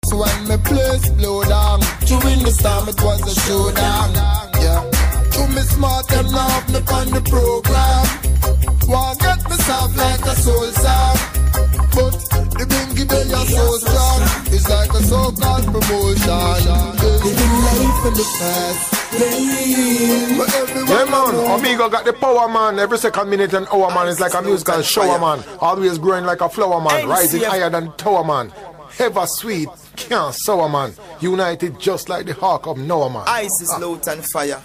So when me place blow down, during the storm it was a showdown. Yeah, to me smart them now have me on the program. Want get myself like a soul song, but the bingy they are so strong. It's like a so-called promotion. Living life in the past. Yeah man, Omega got the power man. Every second minute and hour man is like a musical shower man. Always growing like a flower man, rising higher than tower man. Ever sweet, can't sour man. United just like the hawk of Noah man. Ice is loot and fire.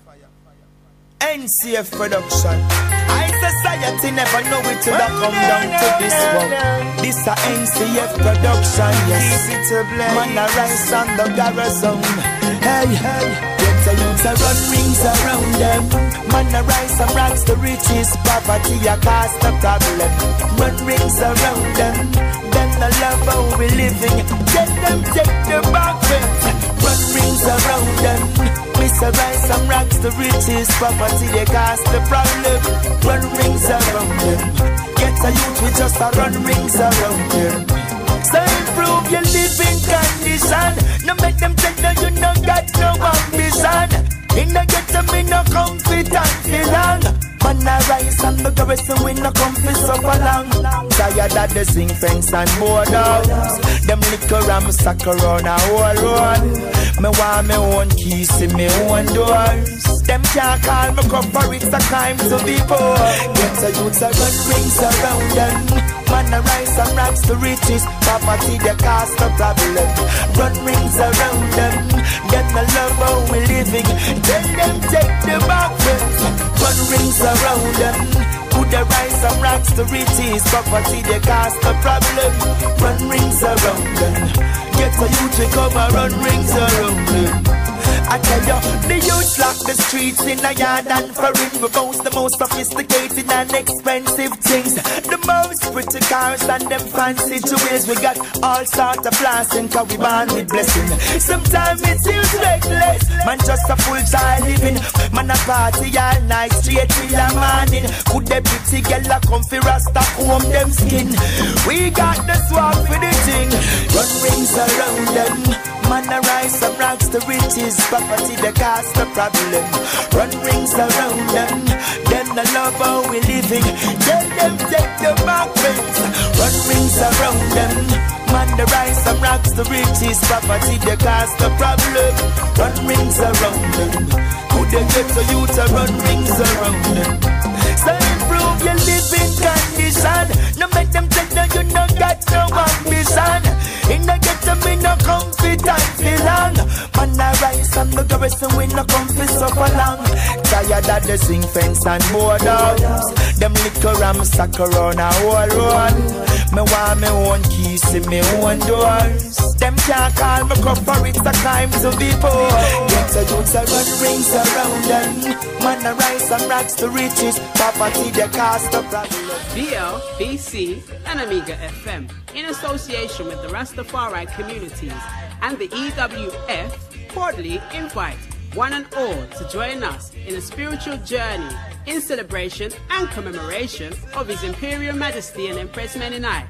NCF production. I society never know it till I come down to this one. This a NCF production, yes. Easy to blame. Man a rise on the garrison. Hey, hey. Get the youths a run rings around them. Man a rise some rocks the riches. Poverty a cause the problem. Run rings around them. Them the love how we living. Get them take the back fence. Run rings around them. Mr. Rise some rocks the riches. Poverty they cause the problem. Run rings around them. Get a youth we just a run rings around them. So improve your living condition. No make them think that you no got no ambition. In the get them in no confidence belong. Man a rise and the garrison we no come for so long. Tired of the zinc fence and borders. Them liquor and sucker on a whole road. Me want me own keys in me own doors. Them can't call me come for it's a crime to be poor. Get a youth a run rings around them. Man a rise and rocks the riches. Poverty they cause the problem. Run rings around them. Them the love how we living. Tell them take the back fence. Run rings around them. Could they rise and rocks the riches? Poverty they cause the problem. Run rings around them. Get a youth to come and run rings around them. I tell you, the youth lock the streets in a yard and foreign. We boast the most sophisticated and expensive things. The most pretty cars and them fancy jewels. We got all sorts of blasting cause we born with blessing. Sometimes it feels reckless. Man just a full time living. Man a party all night straight till the morning. Could they pretty girl a come fi rasta home them skin? We got the swag for the thing. Run rings around them. Man a rise and rocks the riches. Poverty they cause the problem. Run rings around them. Them the love how we living. Tell them take the back fence. Run rings around them. Man the rise and rocks the riches. Poverty they cause the problem. Run rings around them. Could they get the youth to run rings around them? So improve your living condition. No make them think that you no got no ambition. In the get them in no confidence belong. Man a rise and the garrison we no come for so long. Tired of the zinc fence and borders. Them liquor and sucker on a whole road. Me want me own keys in me own doors. Them can't call me come for it's a crime to be poor. Get the youths a run rings around them. Man a rise and rocks the riches. Poverty they cause the problem. BL, BC and Omega FM in association with the Rastafari communities and the EWF cordially invite one and all to join us in a spiritual journey in celebration and commemoration of His Imperial Majesty and Empress Meninai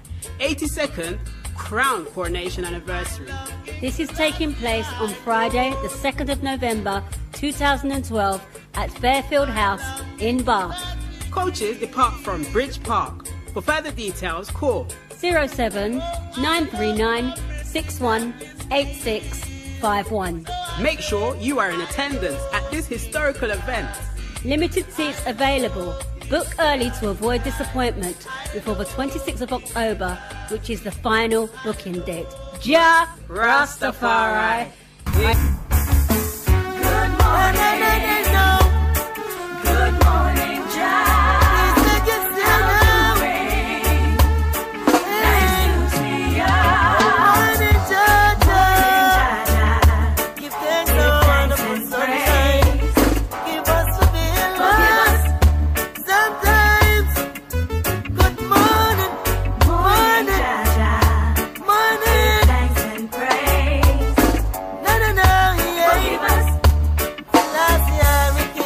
82nd Crown Coronation Anniversary. This is taking place on Friday, the 2nd of November 2012 at Fairfield House in Bath. Coaches depart from Bridge Park. For further details, call 07 939 618651. Make sure you are in attendance at this historical event. Limited seats available. Book early to avoid disappointment before the 26th of October, which is the final booking date. Ja Rastafari. Good morning. Good morning, Ja. Last year we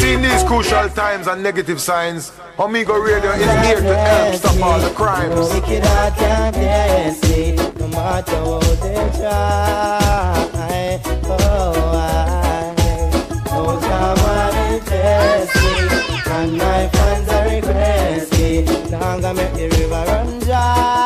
See, in these crucial times and negative signs, Omega Radio is here to help stop all the crimes. No wicked heart can't bless me, no matter how they try. Oh, I know someone bless me, and my fans are requesting. Now I'm gonna make the river run dry.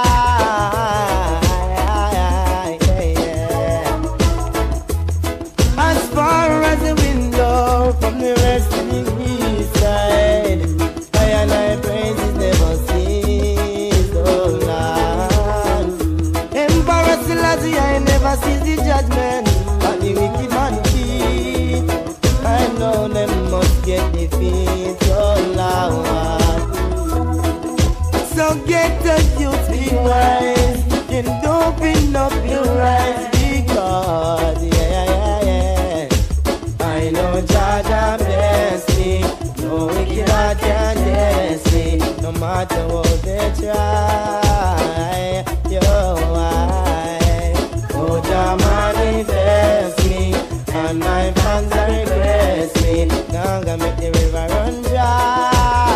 As far as the window from the western east side, I and I praises never cease, oh Lord. Emperor Selassie, I never sees the judgment of the wicked man keep. I know them must get defeat, oh Lord. So get the youth, be wise, and open up your eyes, because I know Jaja bless me, no wicked heart can bless me, no matter what they try. Yo, oh Jah manifest me, and my fans are request me. Now I'm gonna make the river run dry.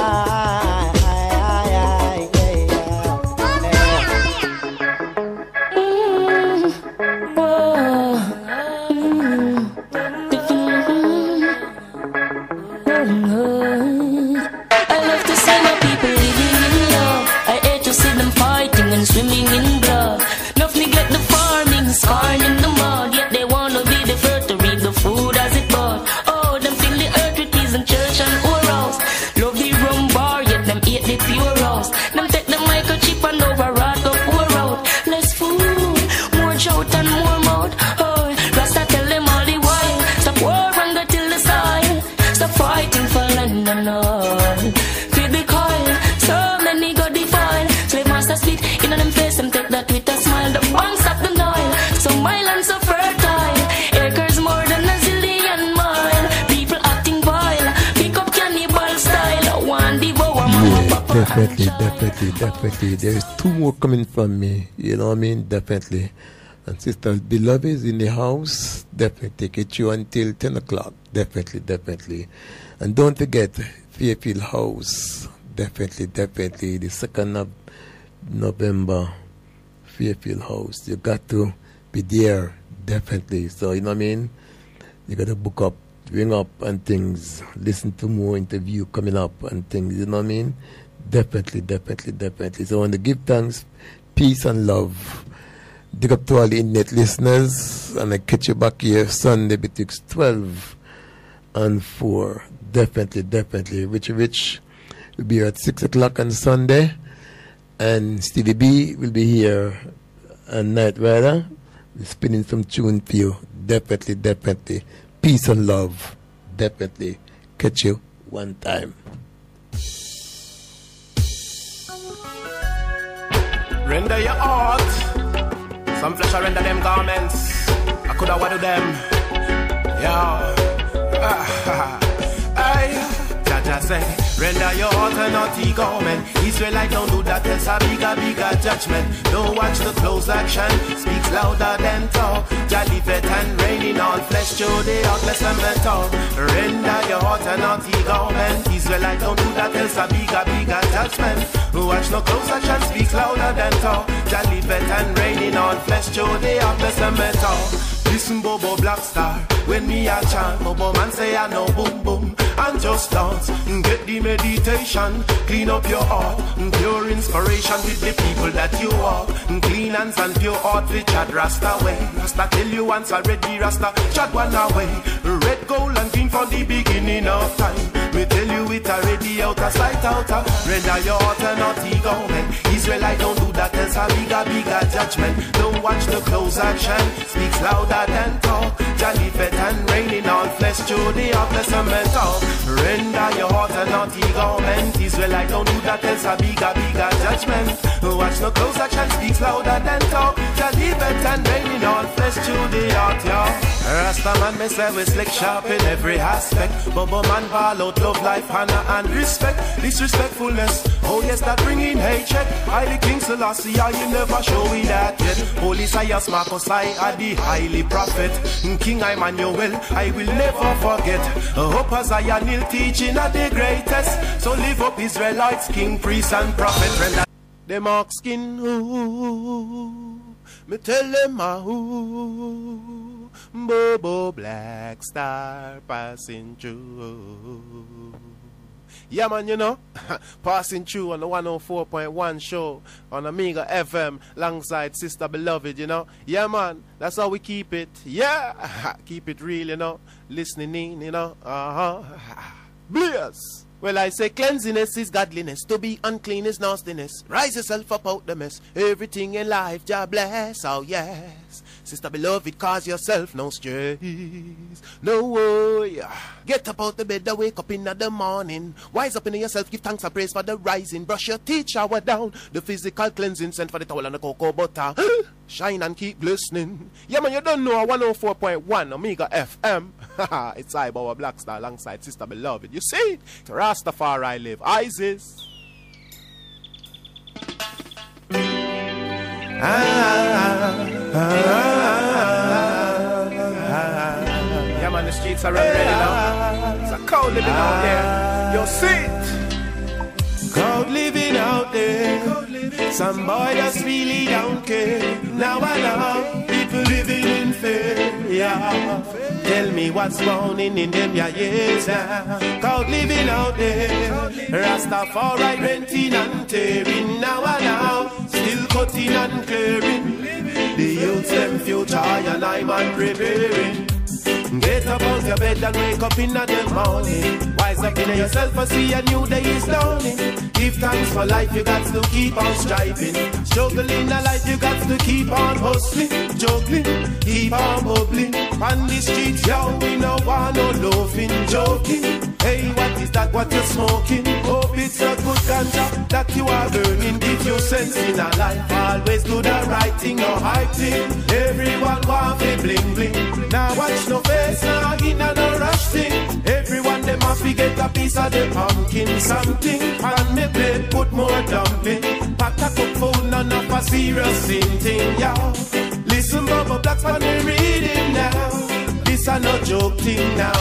Swimming in blood. Enough neglect the farming, scarring in the mud. Yet they wanna be the first to reap the food as it bud. Oh, them fill the earth with peas and church and orals. Love the rum bar, yet them eat the pure house. Them take the microchip and override the pour out. Less food, more shout and more mouth. Oh, Rasta tell them all the while. Stop war and go till the soil. Stop fighting for land and all. Feel the coil, so many got defiled. Slave master split in them face, them take that with a smile. The banks of the Nile, so my land so fertile. Acres more than a zillion mile. People acting vile, pick up cannibal style. One devour Definitely. There is two more coming from me, you know what I mean? Definitely. And Sister Beloved is in the house. Definitely take it you until 10 o'clock. Definitely. And don't forget Fairfield House. Definitely. The 2nd of November, Fairfield House. You got to be there, definitely. So, you know what I mean? You got to book up, ring up and things. Listen to more interview coming up and things, you know what I mean? Definitely. So I want to give thanks, peace and love. Dig up to all the internet listeners, and I catch you back here Sunday between 12 and 4. Definitely. Rich will be here at 6 o'clock on Sunday. And Stevie B will be here on Night Rider. We're spinning some tune for you. Definitely. Peace and love. Definitely. Catch you one time. Render your art. Some flesh I render them garments. I could have wadded them. Yeah. Jaja say, render your heart and not the garment. Israelite don't do that, else a bigger judgment. Don't watch the close action, speaks louder than talk. Jolly vet and raining all flesh, show they out less than metal. Render your heart and not the garment. Israelite don't do that, else a bigger judgment. Don't watch no close action, speaks louder than talk. Jolly vet and raining all flesh, show they out less than metal. Listen, Bobo Black Star, when me a chant, Bobo man say I know boom boom, and just dance, get the meditation, clean up your heart, pure inspiration with the people that you walk, clean hands and pure heart with Chad Rasta way. Rasta tell you once already, Rasta Chad one away, red, gold and green from the beginning of time. Me tell you it already out of sight, render your heart and not the government. Israelite don't do that, else a bigger judgment. Don't watch the close action, speaks louder than talk. Jolly vet and raining all flesh, show the heartless and mental. Render your heart and not the government. Israelite don't do that. that else a bigger judgment. Watch no close action speaks louder than talk. Just leave it and raining all flesh to the heart, y'all. Rasta man, me say we slick sharp in every aspect. Bubba man ball out love, life, honor and respect. Disrespectfulness, oh yes, that bringing hatred. Highly King Selassie, you never show me that yet. Holy Sias Marcos, I are the highly prophet. King Emmanuel, I will never forget. Hope as I am teaching are the greatest. So live up Israelites, king, priest and prophet. Them ox skin, ooh, me tell them who. Bobo Black Star passing through. Yeah, man, you know, passing through on the 104.1 show on Amiga FM alongside Sister Beloved, you know. Yeah, man, that's how we keep it. Yeah, keep it real, you know. Listening in, you know. Bliss. Well, I say cleanliness is godliness. To be unclean is nastiness. Rise yourself up out the mess. Everything in life, Jah bless. Oh, yes. Sister Beloved, cause yourself no stress. No worry. Get up out the bed and wake up in the morning. Wise up in yourself, give thanks and praise for the rising. Brush your teeth, shower down. The physical cleansing, sent for the towel and the cocoa butter. Shine and keep listening. Yeah, man, you don't know 104.1 Omega FM. It's I, Boba Black Star, alongside Sister Beloved. You see? To Rastafari live. Isis. Yeah, man, the streets are ready now. It's a cold living out there. Yo, sit. Cold living out there. Some boy just really don't care. Now I know people living in fear. Yeah. Tell me what's going in them years now. Cold living out there. Rastafari renting and tearing. Now I know still cutting and clearing. The youth them future and I'm preparing. Get up out your bed and wake up in the morning. Wise up in yourself and see a new day is dawning. Give thanks for life, you got to keep on striving. Struggling a life, you got to keep on hustling. Juggling, keep on bubbling. On the streets, yo, we no want no loafing, joking. Hey, what is that, what you're smoking? Hope it's a good ganja that you are burning. Give you sense in a life, always do the right thing, no hype thing. Everyone want a bling bling. Now watch no face, now in a no rush thing. Everyone they must be get a piece of the pumpkin something. And me plate put more dumping. Pack a cup full, none of a serious thing, y'all. Listen, Bubba Black's on the reading now. This a no joke thing now.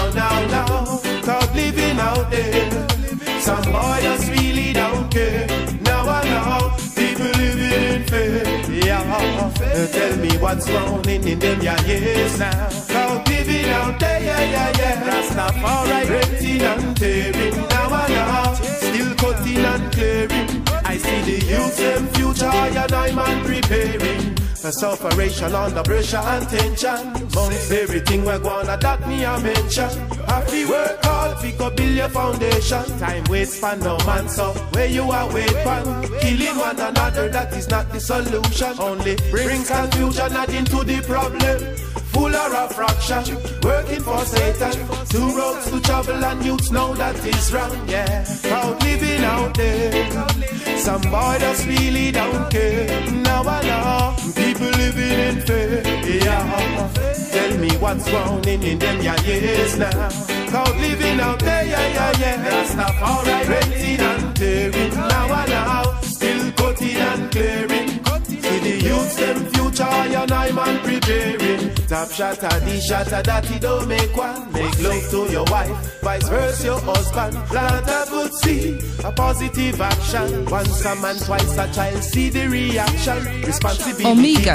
Cause living out there, some boy just really don't care. Now I know people living in fear. Yeah, tell me what's wrong in them years now. Cause living out there, yeah. Rastafari renting and tearing. Now I know still cutting and clearing. I see the youth them future and I'm preparing. A sufferation under pressure and tension. Amongst everything we're gonna that me a mention. Happy work hard, pick up build your foundation. Time waits for no man, so where you are wait for. Killing one another, that is not the solution. Only brings confusion, adding to the problem. Full of fraction, working for Satan. Two roads to travel and youths know that is wrong, yeah. Proud living out there. Some boy just really don't care. Now I know people living in fear, yeah. Tell me what's wrong in them years now. Proud living out there, yeah. Rastafari renting and tearing. Now I know still cutting and clearing. See the youths them future and I'm preparing. Top shot and the shot that he don't make one. Make love to your wife, vice versa your husband. Plant a good seed, a positive action. Once a man, twice a child, see the reaction. Responsibility. Omega.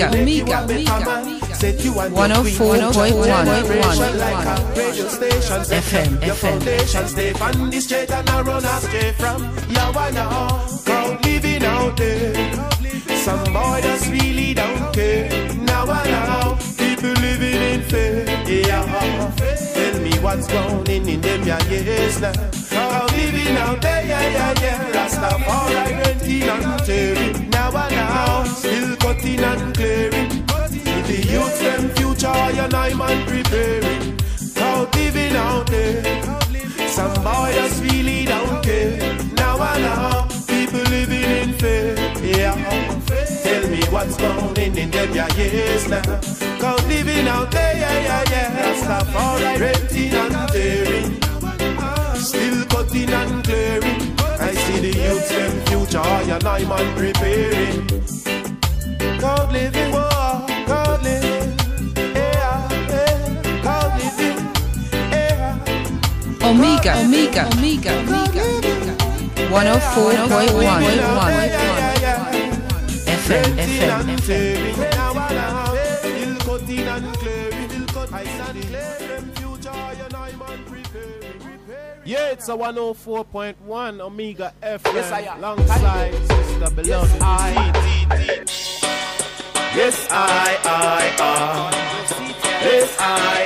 Set you on 104.1 radio stations. FM. Your foundation stay on the straight and I run astray from. Yeah, I know. Crowd living out there. Some boy just really don't care. Now I know people living in fear. Yeah, tell me what's going in them years now. How living out there, yeah. Rastafari renting and tearing. Now I know still cutting and clearing. With the youth them future and I'm preparing. How living out there. Some boy just really don't care. Now I know them, years now. Cause living out there, stop all right, renting and clearing. Still cutting and clearing. I see the youths, them future, and I'm on preparing. God living, God living, God living, Omega 104.1 FM. Yeah, it's a 104.1 Omega FM. Yes, alongside Sister Beloved. Yes, I. Yes, I.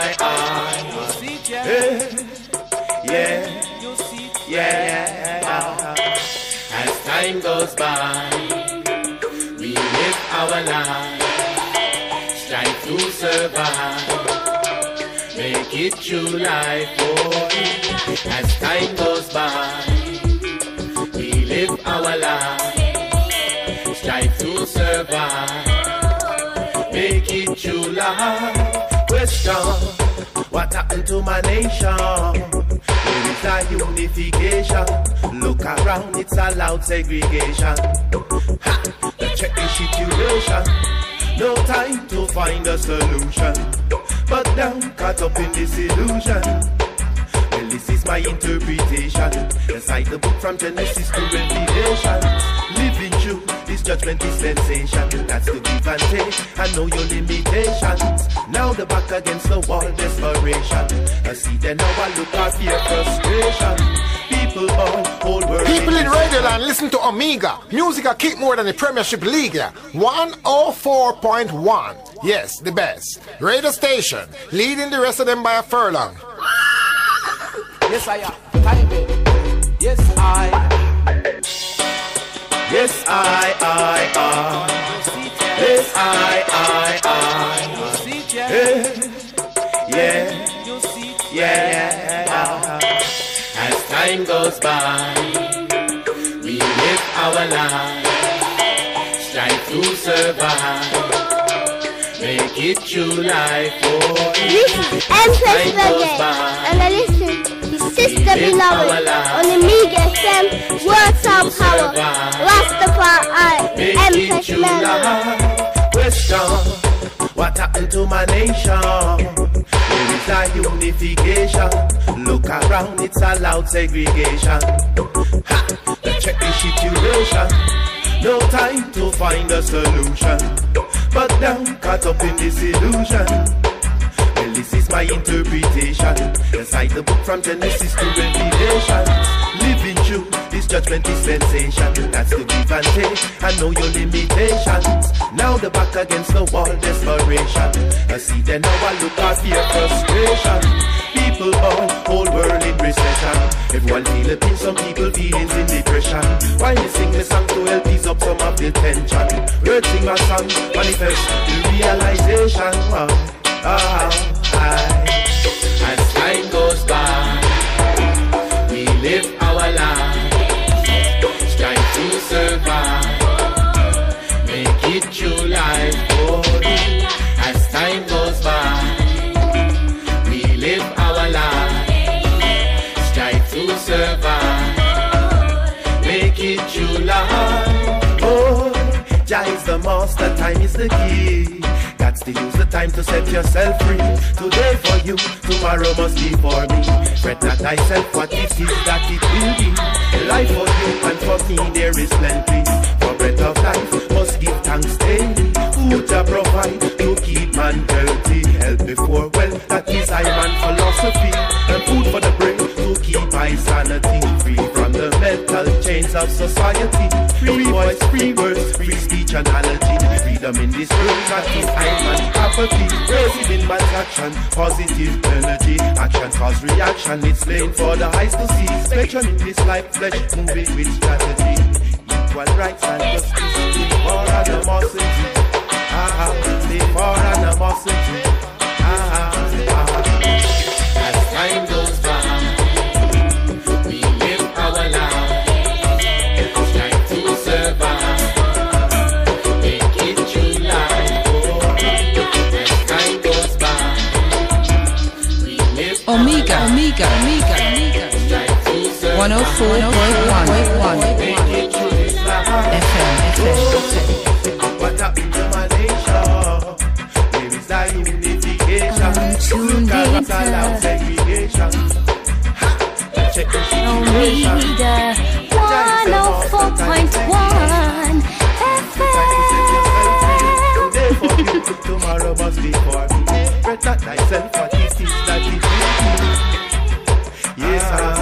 Yeah. As time goes by, we live our life, strive to survive, make it through life, As time goes by, we live our life, strive to survive, make it through life. Question, what happened to my nation? There is a unification. Look around, it's a loud segregation. Let's check the situation. No time to find a solution, but now caught up in this illusion. Well, this is my interpretation. Inside the book from Genesis to Revelation. Living true, this judgment dispensation. That's the give and take, I know your limitations. Now the back against the wall, desperation. I see them now, I look at fear, frustration. People all, whole world. People in Radioland, listen to Omega. Music I keep more than the Premiership League. 104.1. Yes, the best. Radio station, leading the rest of them by a furlong. Yes, I am. Time it. Yes, I. Yes, I. Yes, I. Yeah. As time goes by, we live our life, strive to survive, make it through life. This is Empress Reggae, and I listen to Sister Beloved on Omega FM, Words of Power, Rastafari, Empress Melody. Question, what happened to my nation? There is a unification. Look around, it's a loud segregation. Let's check the situation. No time to find a solution, but now caught up in this illusion. Well, this is my interpretation. Inside the book from Genesis to Revelation. Living true, this judgment dispensation. That's the give and take, I know your limitations. Now the back against the wall, desperation. I see them now, I look at fear, frustration. People all, whole world in recession. Everyone feel a pinch, some people feelings in depression. While you sing the song to help ease up some of the tension. Words sing my song, manifest the realization. As time goes by, we live our life, strive to survive, make it through life. As time goes by, we live our life, strive to survive, make it through life. Jah is the master, time is the key. Got to use the time to set yourself free. Today for you, tomorrow must be for me. Fret not thyself, what it is that it will be. Life for you and for me there is plenty. For breath of life, must give thanks daily. Food to provide, to keep man healthy. Health before wealth, that is I man philosophy. And food for the brain, to keep my sanity. Free from the mental chains of society. Free voice, free words, free speech analogy. Freedom in this world, not to time and apathy. Raising in man's action, positive energy. Action cause reaction, it's plain for the eyes to see. Spectrum in this life, flesh moving with strategy. Equal rights and justice, live for animosity. Live for animosity. As time goes by, we live our life, strive to survive, make it through life. What happened to Malaysia? Where is the unification? Look at what's allowed segregation. Check the situation. 104.1 FM. Tomorrow must be for me. Better thyself what it is that it is. Yes,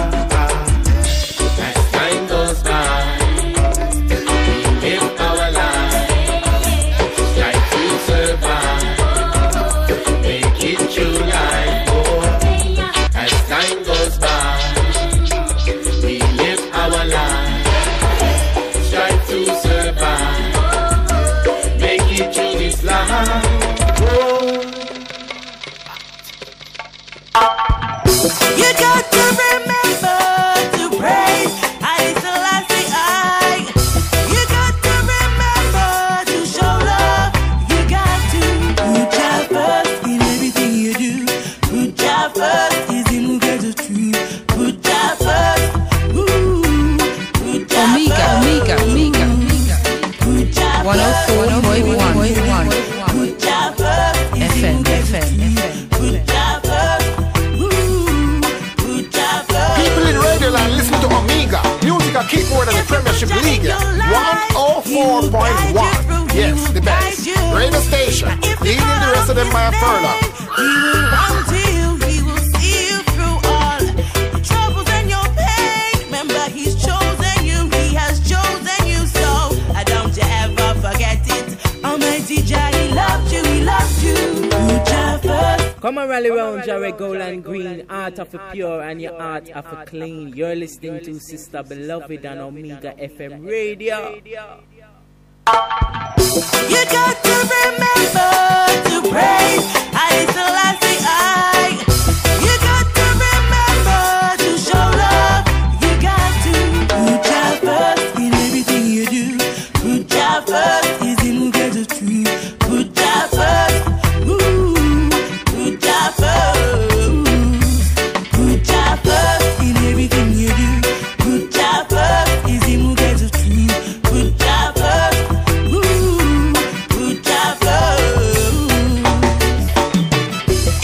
as time goes by, we live our life, strive to survive, make it through life. Oh, as time goes by, we live our life, strive to survive, make it through this life. You got to remember to pray. I You got to remember to show love. You got to put your first in everything you do. Put your first is in who gets the truth. Put your first. Put your Omega. Put your 104.1 Put your first FM. Listen to Omega. Music I keep more than the Premiership League. 104.1. Yes, the best. Radio station. Leading the rest of them by a furlong. He will want you. He will see you through all your troubles and your pain. Remember, he's chosen you. He has chosen you. So don't you ever forget it. Almighty Jah, he loved you. He loved you. Come and rally round Jared Golan Green, art of a pure and your art of a clean. You're listening to Sister Beloved on Omega FM Radio. You got to remember to pray. I You got to remember to show love. You got to put your first in everything you do. Put your first is in who gets the truth. Put your first. Put your first in everything you do. Put your first is in who gets the truth. Put your first. Put your first.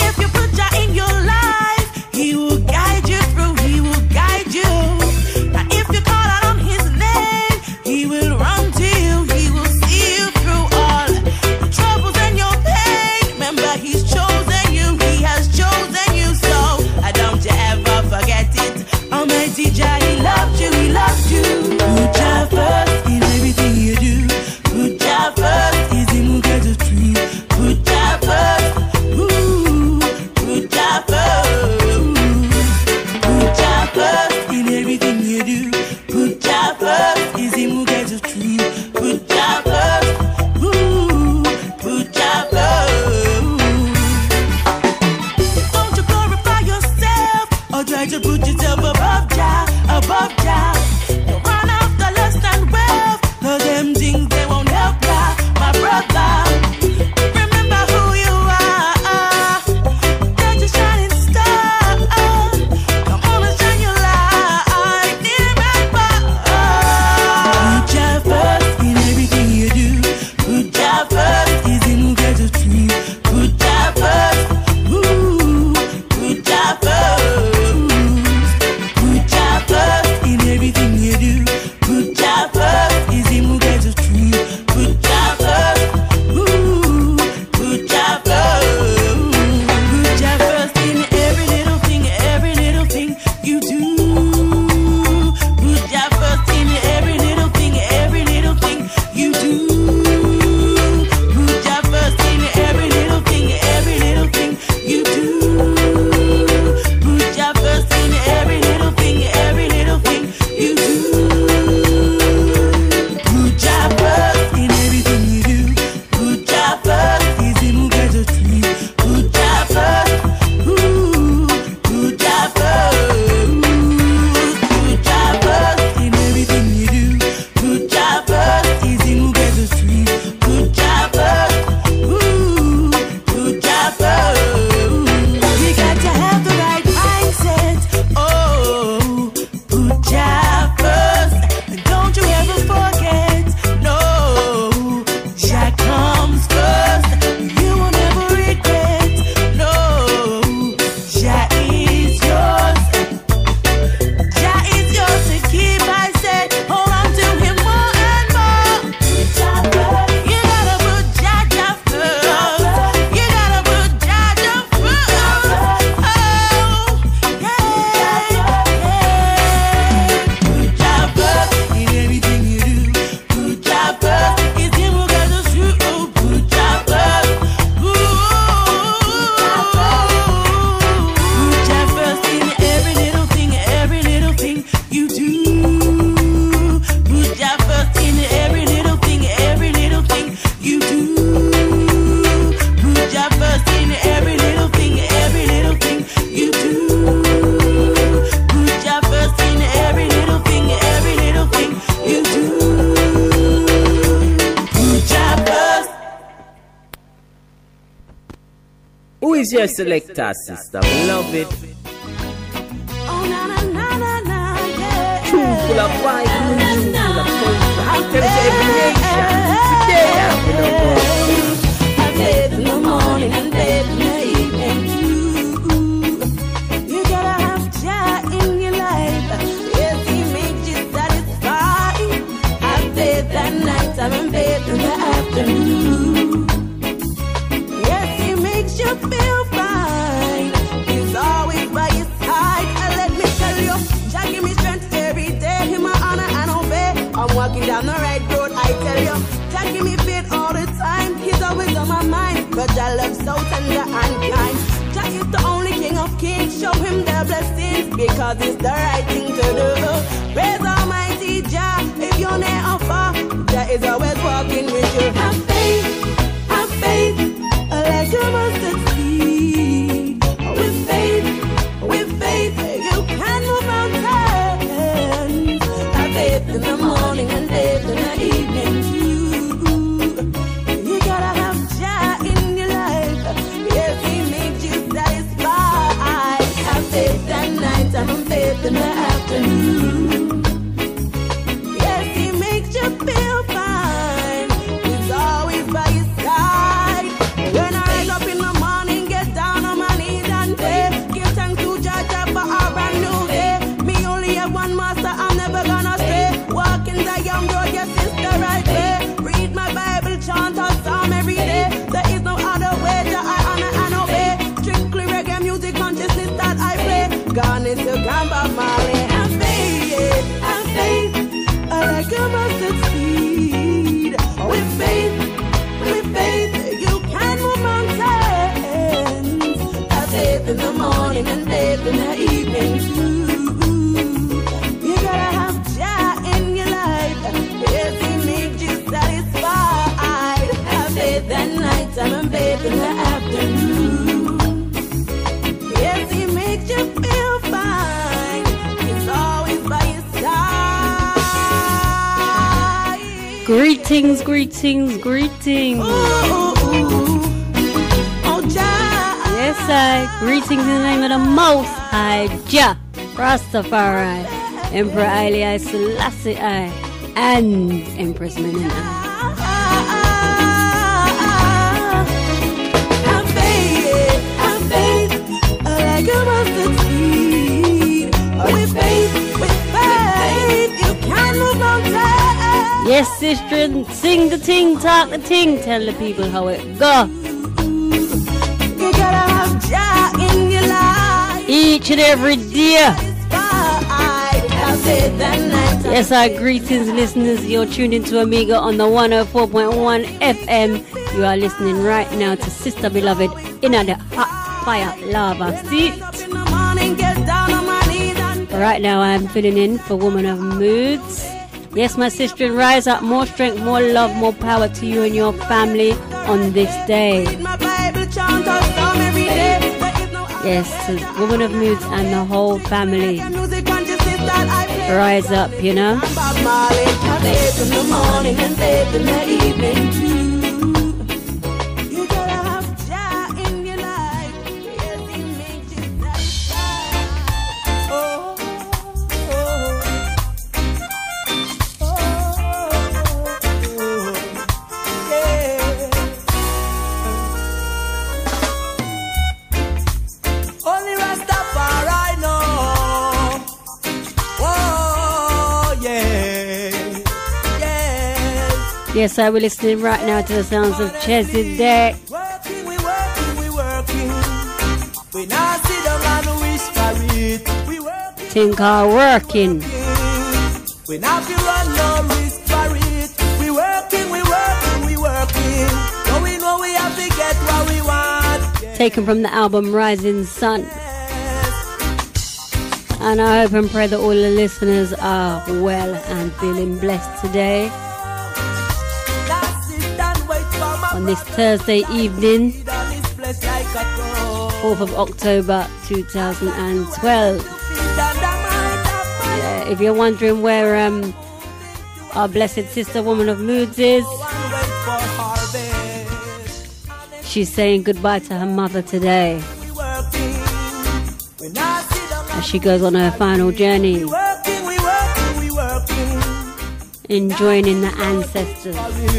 is your selector, Sister Beloved. True full of vibes, true full of culture. I tell you every nation, today I'm in the world. I bathe in the morning and bathe in the evening too. You gotta have joy in your life. Yes, he makes you satisfied. I bathe at night, I'm bathed in the afternoon. Yes, he makes you feel fine. He's always by your side. And let me tell you, Jah give me strength every day. Him my honor and obey. I'm walking down the right road, I tell you. Jah give me faith all the time. He's always on my mind. But Jah love so tender and kind. Jah is the only King of Kings. Show him the blessings because it's the right thing to do. Praise Almighty Jah. If you're near or far, Jah is always walking with you. Have faith, like a mustard seed. With faith, you can move mountains. Have faith in the morning and faith in the evening too. You gotta have joy in your life. Yes, he makes you satisfied. Have faith at night and faith in the afternoon. Yes, he makes you feel fine. He's always by your side. When I rise up in the morning, get down on my knees and pray. Give thanks to Jah Jah for a brand new day. Me only have one master, I'm never gonna stray. Walk in the young road, yes, it's the right way. Read my Bible, chant a psalm every day. There is no other way that I honor and obey. Strictly reggae music, consciousness that I play. Gone is the Gamba Marley. Have faith, like a mustard seed. With faith, you can move mountains. Have faith in the morning and faith in the evening too. You gotta have joy in your life. Yes, he makes you satisfied. Have faith at night and faith in the afternoon. Yes, he makes you feel fine. He's always by your side. Greetings. Yes, greetings in the name of the Most High Jah Rastafari, Emperor Haile Selassie I, and Empress Menen I. Have faith, like a mustard seed. With faith, you can move mountains. Yes, sister, sing the ting, talk the ting, tell the people how it go. You gotta have joy in your life. Each and every day. Yes, our greetings, listeners. You're tuned into Omega on the 104.1 FM. You are listening right now to Sister Beloved in the hot fire lava seat. Right now, I'm filling in for Woman of Moods. Yes, my sister, rise up. More strength, more love, more power to you and your family on this day. Yes, to Woman of Moods and the whole family. Rise up, you know. Faith in the morning and faith in the evening too. You gotta have joy in your life. Yes, he makes you satisfied. Oh, yeah. Only Rastafari know. Yes, I will listening right now to the sounds of Chesedek. We working. We not sit down and whisper it. We working. Tinker working. We not be run no risk for it. We working. So we know we have to get what we want. Yeah. Taken from the album Rising Sun. And I hope and pray that all the listeners are well and feeling blessed today. On this Thursday evening, 4th of October 2012. Yeah, if you're wondering where our blessed sister Woman of Moods is, she's saying goodbye to her mother today as she goes on her final journey, enjoying the ancestors.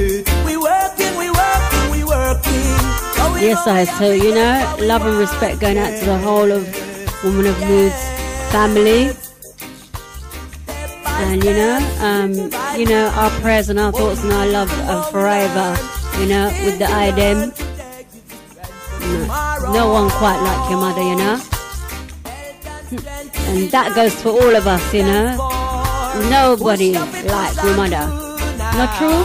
Yes, I so you know, love and respect going out to the whole of Woman of Moods family. And you know, our prayers and our thoughts and our love are forever, you know, with the idem. No one quite like your mother, you know. And that goes for all of us, you know. Nobody likes your mother. Not true?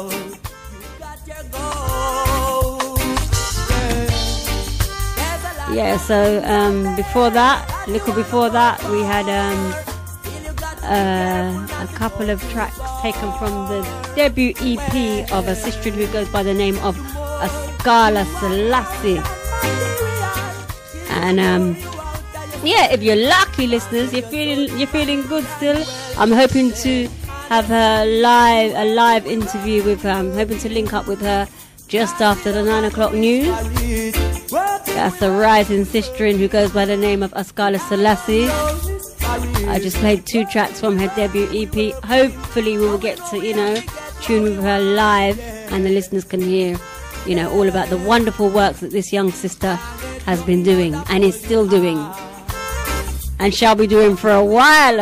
Yeah, so before that, a little before that, we had a couple of tracks taken from the debut EP of a sister who goes by the name of Ascala Selassie. And yeah, if you're lucky, listeners, you're feeling good still. I'm hoping to have her a live interview with her. I'm hoping to link up with her just after the 9 o'clock news. That's a rising sister who goes by the name of Ascala Selassie. I just played 2 tracks from her debut EP. Hopefully we will get to, you know, tune with her live and the listeners can hear, you know, all about the wonderful works that this young sister has been doing and is still doing and shall be doing for a while.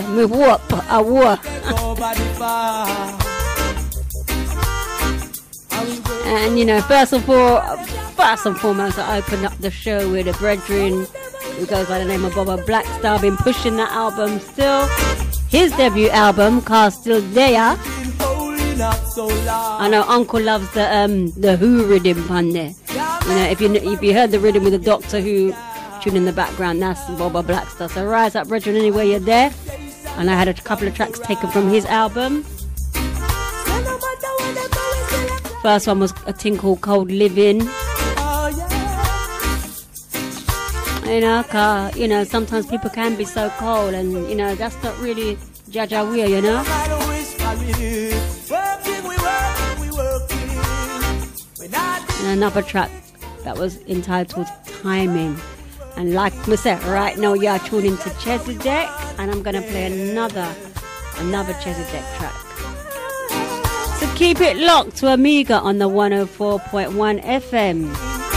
And you know, first and foremost, I opened up the show with a brethren who goes by the name of Boba Blackstar. Been pushing that album still. His debut album, Car Still There. I know Uncle loves the Who rhythm on there. You know, if you heard the rhythm with the Doctor Who tune in the background, that's Boba Blackstar. So rise up, brethren, anywhere you're there. And I had a couple of tracks taken from his album. First one was a thing called Cold Living. You know, sometimes people can be so cold, and you know, that's not really Jajaweer, you know. And another track that was entitled Timing. And like I said, right now you are tuning into Chesedek, and I'm gonna play another Chesedek track. So keep it locked to Amiga on the 104.1 FM.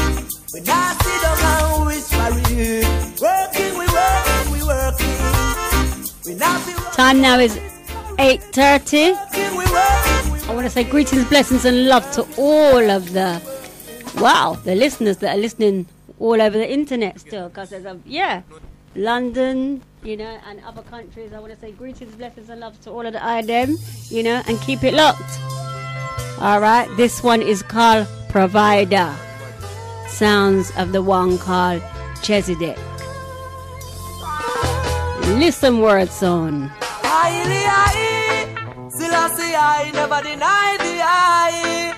Time now is 8:30. I want to say greetings, blessings and love to all of the listeners that are listening all over the internet still, because there's London, you know, and other countries. I want to say greetings, blessings and love to all of the IDEM, you know, and keep it locked. Alright, this one is called Provider. Sounds of the one called Chesedek. Listen words on. Selassie, I never deny the I.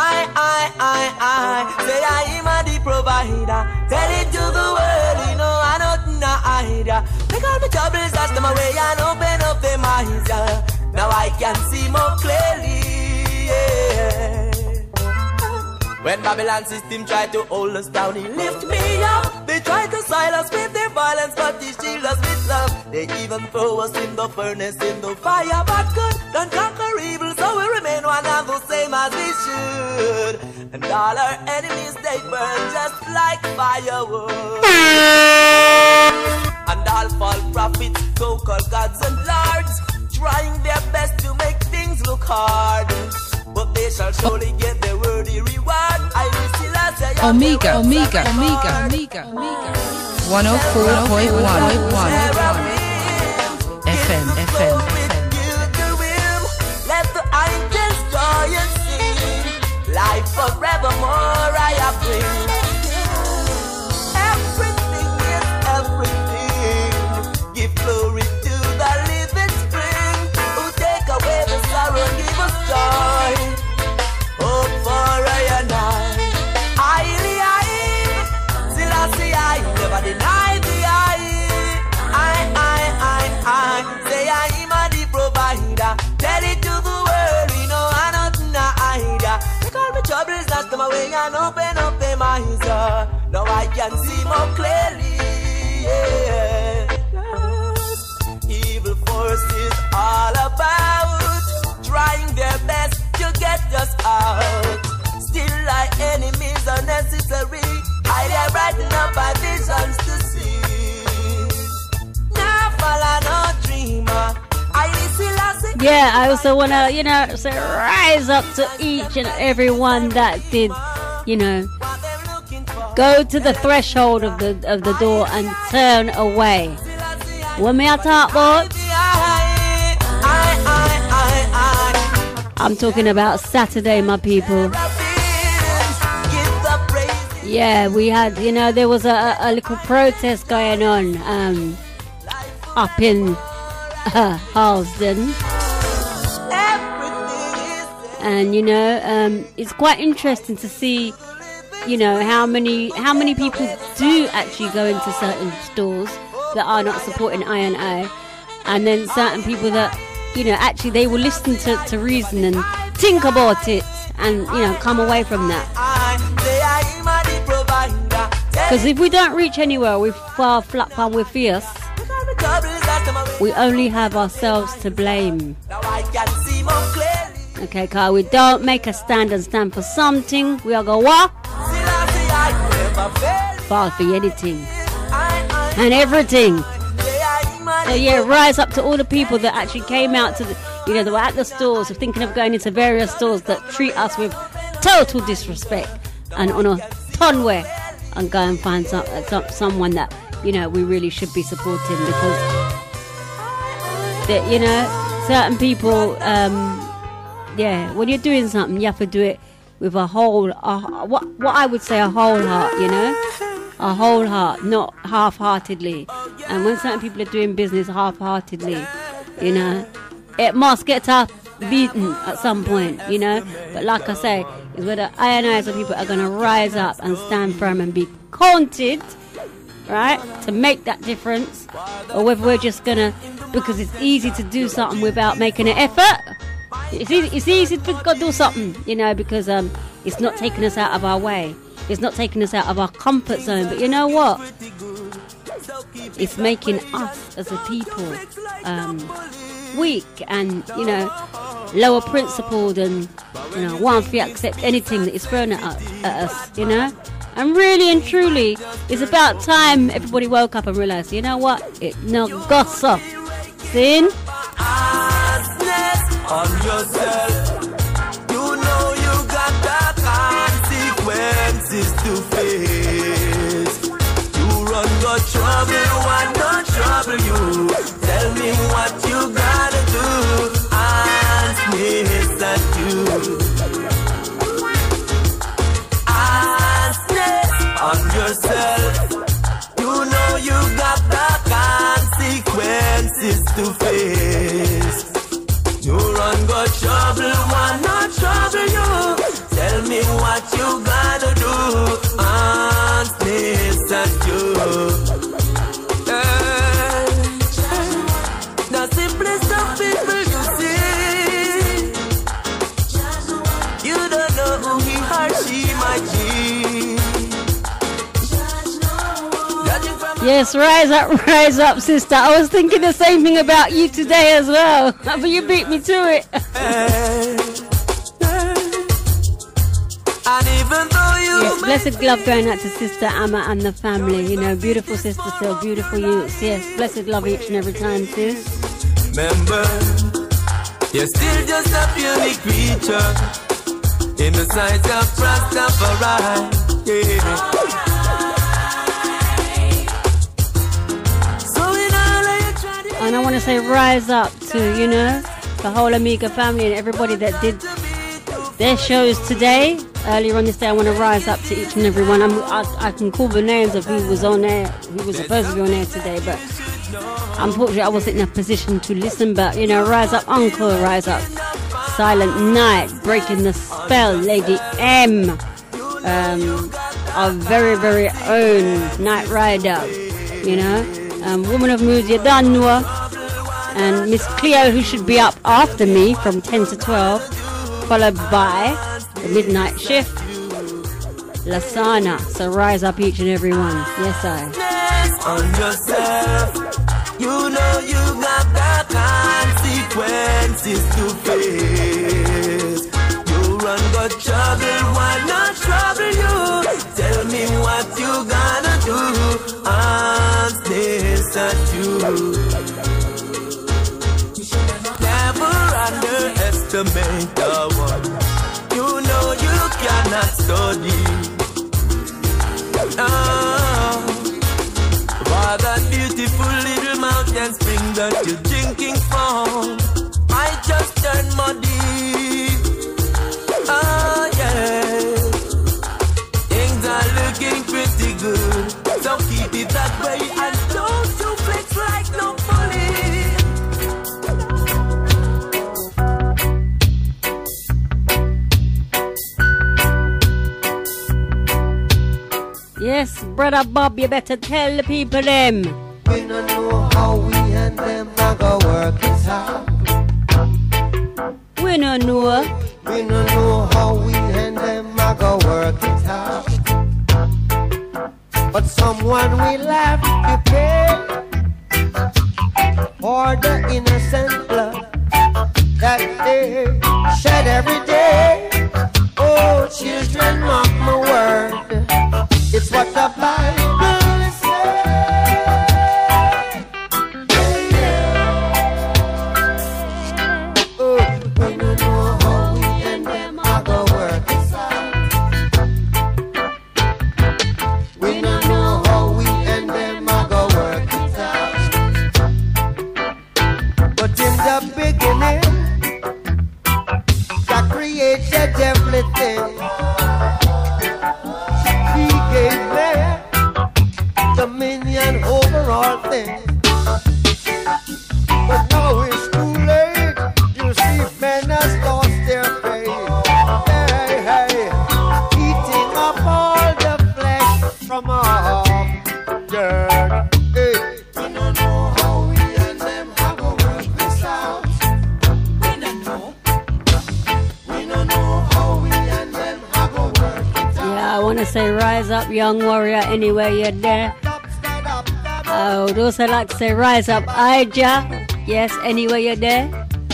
Say I am the provider. Tell it to the world, you know I don't hide. Take all the troubles, dash them away and open up them eyes. Now I can see more clearly. Yeah. When Babylon system tried to hold us down, he lift me up. They tried to silence us with their violence, but he shield us with love. They even throw us in the furnace, in the fire, but good don't conquer evil, so we remain one and the same as we should. And all our enemies, they burn just like firewood. And all false prophets, so-called gods and lords, trying their best to make things look hard, but they shall surely get their worthy reward. I will still say Omega 104.1 FM. Let the angels joy and sing. Life forevermore I bring. Everything is everything. Give glory to the living spring, who take away the sorrow, give us joy. Hope for I and I. Selassie, I never deny the I. Say I am the provider. Tell it to the world, you know I not hide. Take all my troubles, dash them away and open up the them eyes, now I can see more clearly. Yeah. Evil forces all about, trying their best to get us out. Still, like enemies are necessary. I dare brighten up my visions to see. Now follow no dreamer. Yeah, I also want to, say rise up to each and every one that did, go to the threshold of the door and turn away. What me I talk about? I'm talking about Saturday, my people. Yeah, we had, there was a little protest going on up in Harlesden. And it's quite interesting to see, how many people do actually go into certain stores that are not supporting I&I, and then certain people that, actually they will listen to reason and think about it and, come away from that. Because if we don't reach anywhere, we're far flat and we're fierce. We only have ourselves to blame. Okay, Carl, we don't make a stand and stand for something. We are go what? Fall for anything and everything. So yeah, rise up to all the people that actually came out to the, that were at the stores, or thinking of going into various stores that treat us with total disrespect and on a ton way, and go and find someone that we really should be supporting, because that certain people, when you're doing something, you have to do it with a whole, what I would say a whole heart, a whole heart, not half-heartedly. And when certain people are doing business half-heartedly, it must get tough beaten at some point, But like I say, is whether I and I, some people are going to rise up and stand firm and be counted, right, to make that difference, or whether we're just going to, because it's easy to do something without making an effort. It's easy to go do something, because it's not taking us out of our way. It's not taking us out of our comfort zone. But you know what? It's making us as a people weak and, lower principled, and, want to accept anything that is thrown at us, And really and truly, it's about time everybody woke up and realized, you know what? It no gossip. Sin. On yourself, you got the consequences to face. You run the trouble, one don't trouble you. Tell me what you gotta do. Ask me that you. Ask on yourself. You got the consequences to face. You run go trouble, one not trouble you. Tell me what you gotta do. Ask me that you. The simplest of people you see. You don't know who he or she might be. Yes, rise up, sister. I was thinking the same thing about you today as well, but you beat me to it. Yes, blessed love going out to Sister Amma and the family. Beautiful sister, so beautiful youths. Yes, blessed love each and every time, sis. Remember, you're still just a unique creature in the sight of Rastafari. Yeah. And I want to say rise up to, the whole Amiga family and everybody that did their shows today. Earlier on this day, I want to rise up to each and every one. I can call the names of who was on there, who was supposed to be on there today, but unfortunately I wasn't in a position to listen. But, rise up, Uncle, rise up. Silent Night, Breaking the Spell, Lady M, our very, very own Night Rider, Woman of Moods, you don't know her. And Miss Cleo, who should be up after me from 10 to 12, followed by the Midnight Shift. Lasana. So rise up each and every one. Yes, I. On yourself, you know you got the consequences to face. You run got trouble, why not trouble you? Tell me what you gonna do. I'm this at you. Never underestimate the one you know you cannot study. For that beautiful little mountain spring that you're drinking from might just turn muddy. Oh yeah, things are looking pretty good, so keep it that way and don't you flex like no Yes, Brother Bob, you better tell the people them. We don't know how we and them are gonna work it out. We don't know. We don't know how we and them are gonna work it out. But someone will have to pay for the innocent blood that they shed every day. Oh, children, mark my word. It's what the Bible says. Oh, we don't know how we and them are gonna work this out. We don't know how we and them are gonna work it out. But in the beginning, God created everything. Dominion over all things. But now it's too late. You see, men has lost their faith. Hey, hey, eating up all the flesh from off dirt. Hey. We don't know how we and them are gonna work this out. We don't know. We don't know how we and them are gonna work it out. Yeah, I want to say rise up, young warrior, anywhere you're there. I would also like to say rise up, Ija. Yes, anywhere you're there.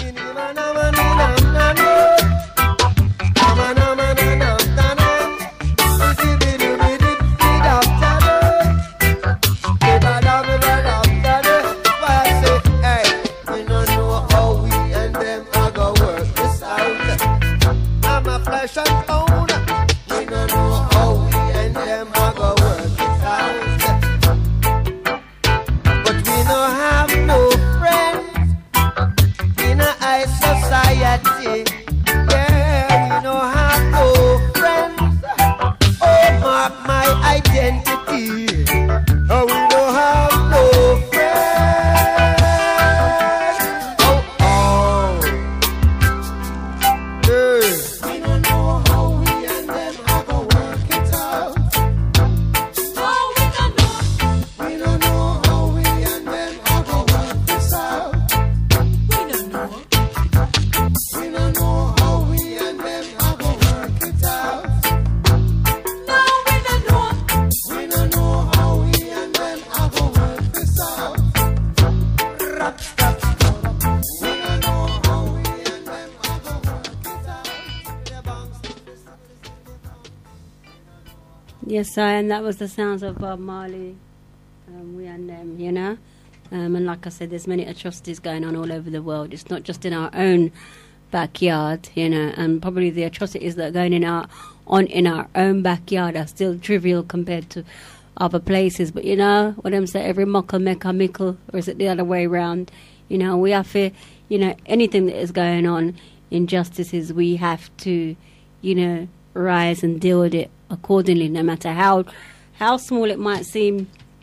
Yes, sir, and that was the sounds of Bob Marley. We and them, you know. And like I said, there's many atrocities going on all over the world. It's not just in our own backyard, you know, and probably the atrocities that are going in our own backyard are still trivial compared to other places. But you know what I'm saying, every muckle make a mickle, or is it the other way around? You know, we have to, you know, anything that is going on, injustices, we have to, you know, rise and deal with it accordingly, no matter how small it might seem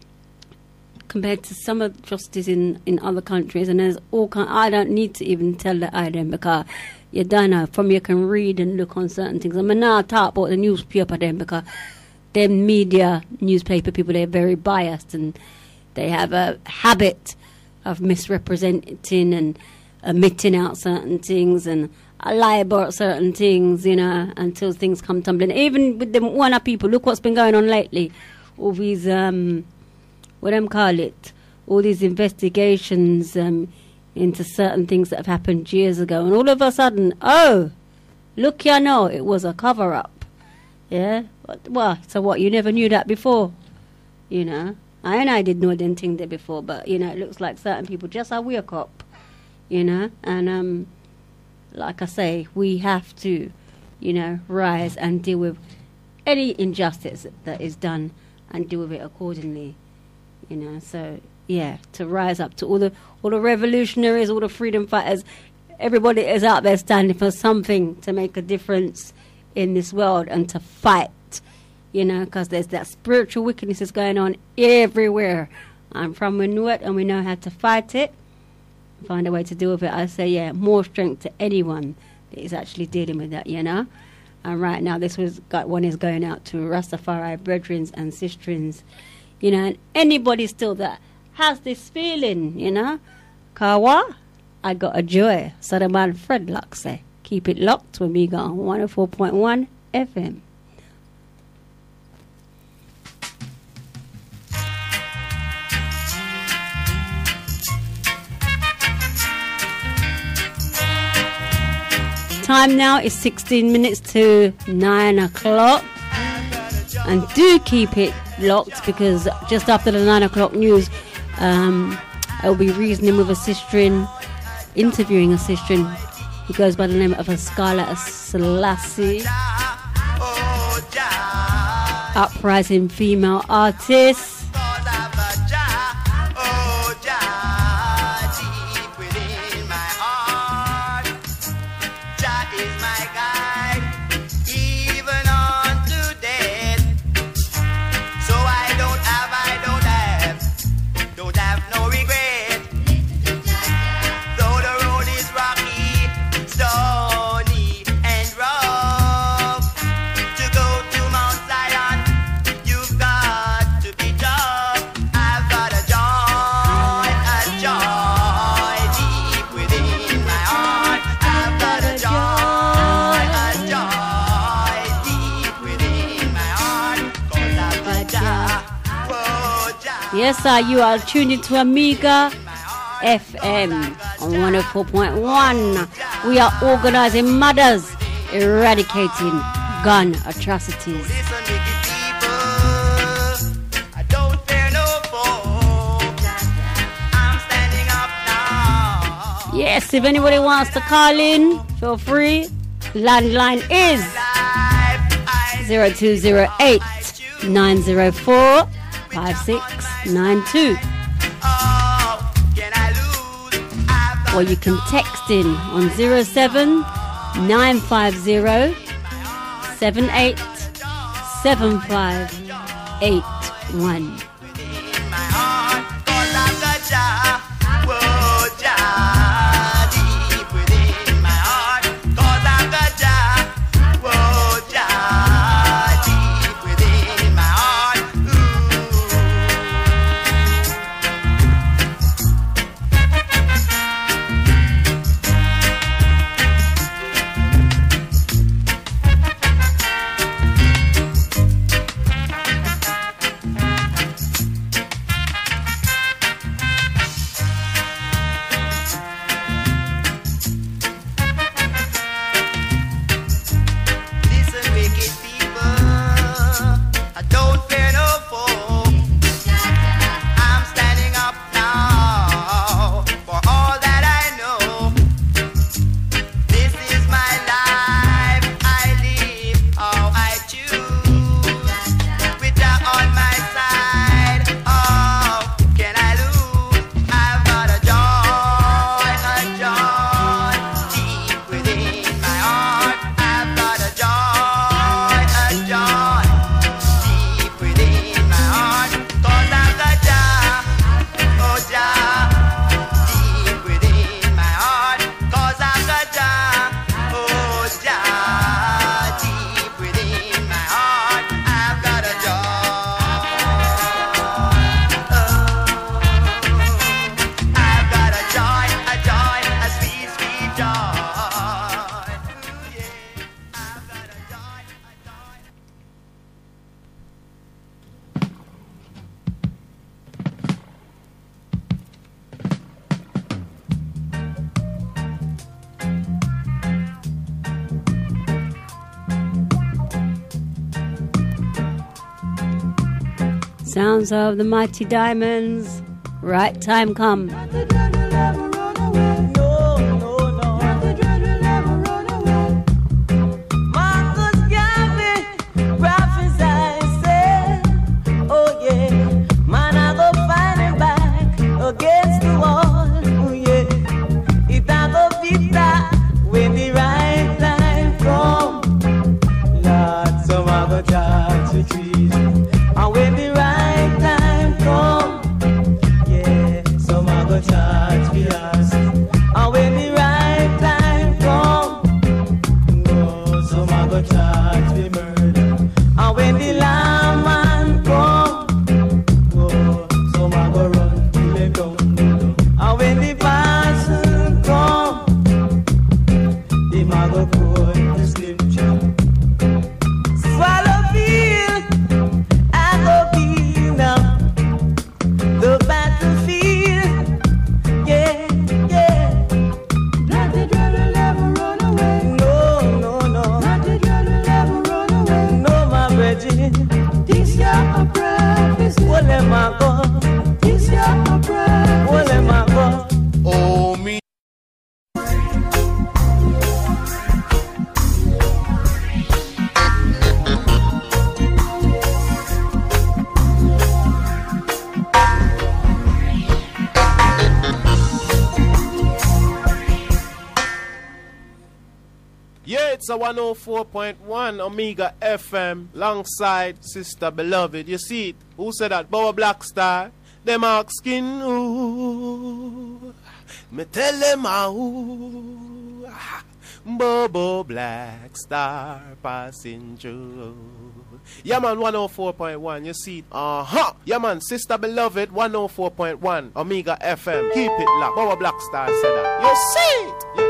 compared to some atrocities in other countries. And there's all kind. I don't need to even tell the item because you don't know. From you can read and look on certain things. I mean, now I talk about the newspaper then because them media newspaper people, they're very biased and they have a habit of misrepresenting and omitting out certain things. And lie about certain things, you know, until things come tumbling. Even with them one people, look what's been going on lately. All these, what them call it? All these investigations into certain things that have happened years ago. And all of a sudden, oh, look, you know, it was a cover-up. Yeah? Well, so what, you never knew that before? You know? I did know them things there before, but, you know, it looks like certain people just are wake up. You know? And, like I say, we have to, you know, rise and deal with any injustice that is done and deal with it accordingly. You know, so, yeah, to rise up to all the revolutionaries, all the freedom fighters, everybody is out there standing for something to make a difference in this world and to fight, you know, because there's that spiritual wickedness is going on everywhere. I'm from we know it and we know how to fight it, find a way to deal with it. I say, yeah, more strength to anyone that is actually dealing with that, you know. And right now, one is going out to Rastafari brethren and sisterins, you know, and anybody still that has this feeling, you know, Kawa, I got a joy. So the man Fred Lock say, keep it locked to Amiga on 104.1 FM. Time now is 16 minutes to 9 o'clock. And do keep it locked, because just after the 9 o'clock news, I'll be reasoning with a sister, interviewing a sister who goes by the name of Scarlett Selassie, uprising female artist. Yes, sir, you are tuned into Amiga FM on 104.1. We are organizing mothers, eradicating gun atrocities. Yes, if anybody wants to call in, feel free. Landline is 0208 904 5692. Or you can text in on 07 950 787581. Sounds of the Mighty Diamonds. Right time come. It's a 104.1 Omega FM alongside Sister Beloved. You see it? Who said that? Boa Black Star. Them asking who? Me tell them who? Bobo Black Star passing through. Yeah man, 104.1. You see it? Yeah man, Sister Beloved 104.1 Omega FM. Keep it locked. Boa Black Star said that. You see it? Yeah.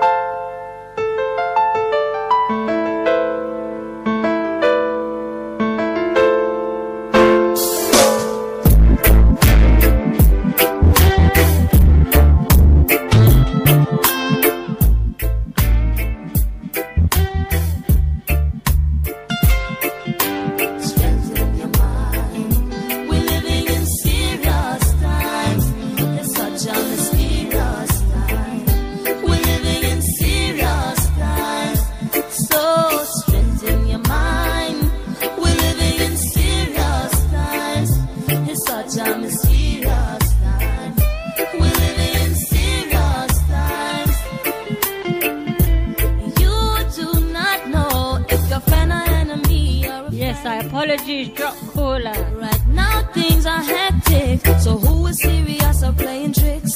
Apologies, drop caller. Right now things are hectic, so who is serious or playing tricks?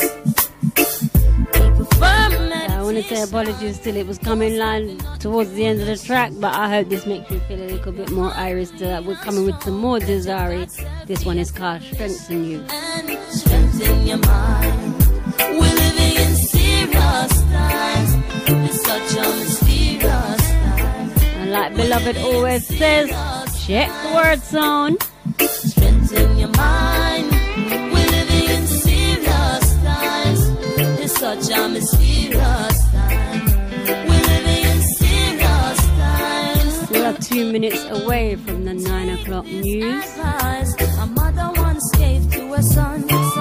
I want to say apologies till it was coming line towards the end of the track, but I hope this makes you feel a little bit more Iris. We're coming with some more Desari. This one is called Strengthen You. And strengthen your mind. We're living in serious times. It's such a mysterious time. And like Beloved always says, check the word zone. Strengthen your mind. We're living in serious times. It's such a mysterious time. We're living in serious times. We are 2 minutes away from the 9 o'clock news. A mother once gave to her son.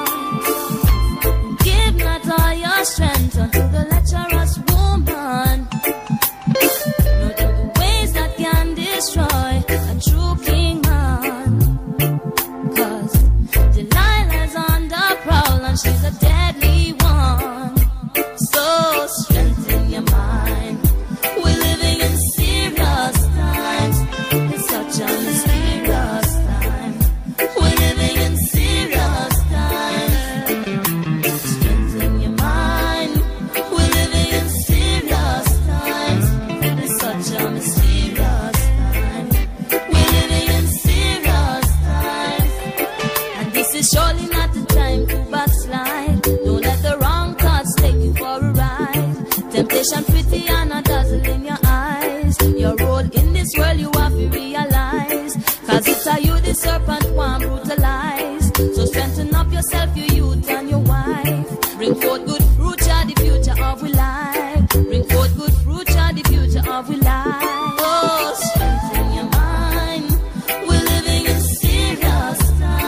Give not all your strength unto the lecherous woman. No to the ways that can destroy a true king man. 'Cause Delilah's on the prowl and she's a deadly one. So strengthen your mind. We're living in serious times. It's such a mysterious time. We're living in serious times. Strengthen your mind. We're living in serious times. It's such a mysterious time. We're living in serious times. And this is surely not the time to backslide. Don't let the wrong thoughts take you for a ride. Temptation pretty and a dazzle in your eyes. Your role in this world you have to realize. 'Cause it's a you the serpent one brutalize. So strengthen up yourself, your youth and your wife. Bring forth good fruit, you're the future of we life. Bring forth good fruit, you're the future of we life. Oh, strengthen your mind. We're living in serious times.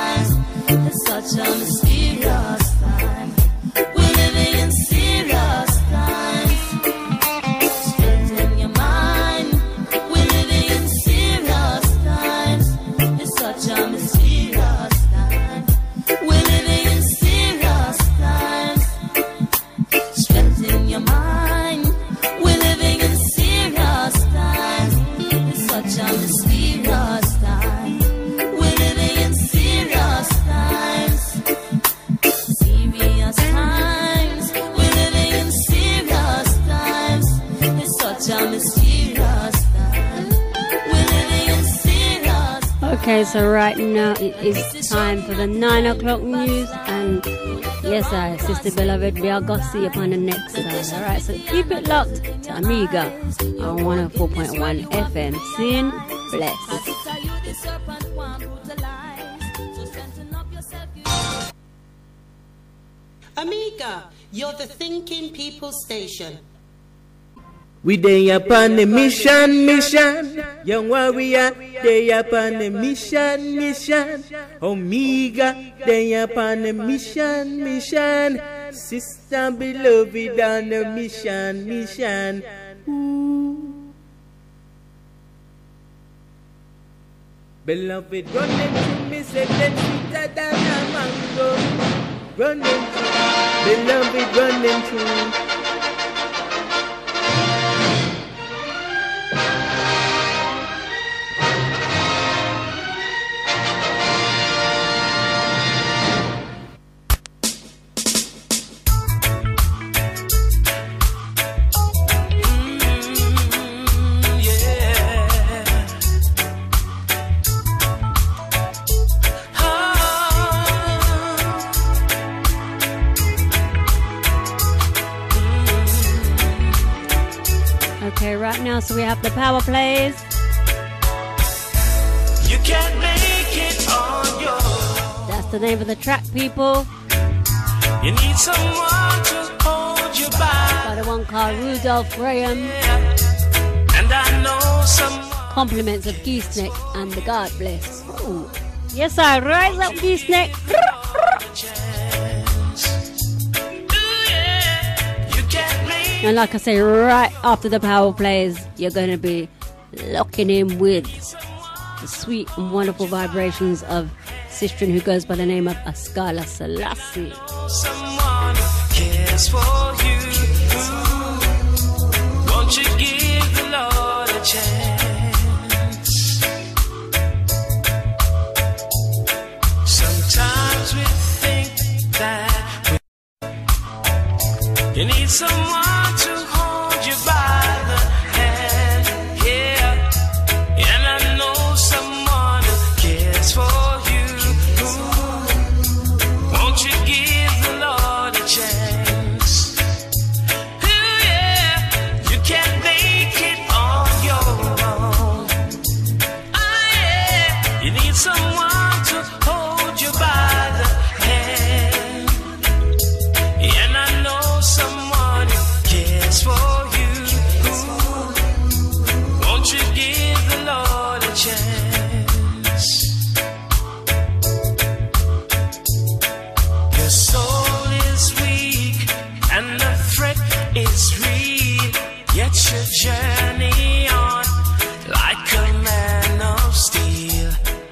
Okay, so right now it is time for the 9 o'clock news, and yes, Sister Beloved, we are going to see you upon the next side. Alright, so keep it locked to Amiga on 104.1 FM. Sin, bless. Amiga, you're the thinking people station. We day upon the mission. Young warrior, day upon the mission. Omega, day upon the mission. Sister Beloved on the mission. Ooh. Beloved running to me, say let's sweeter than a mango. Running, beloved running through. Right now, so we have the power plays. You can't make it on your own. That's the name of the track, people. You need someone to hold you back. By the one called Rudolph Graham. And I know someone. Compliments of Geeseneck and the God Bless. Ooh. Yes, I rise up, Geeseneck. And like I say, right after the power plays, you're going to be locking in with the sweet and wonderful vibrations of Sistren who goes by the name of Ascala Selassie. Someone cares for you. Won't you give the Lord a chance? Sometimes we think that you need someone to hold you by the hand, yeah. And I know someone who cares for you. Won't you give the Lord a chance? Ooh, yeah. You can't make it on your own. Oh, yeah. You need someone to hold you by the hand. And I know someone cares for you. Won't you give the Lord a chance? Your soul is weak and the threat is real, yet you journey on like a man of steel.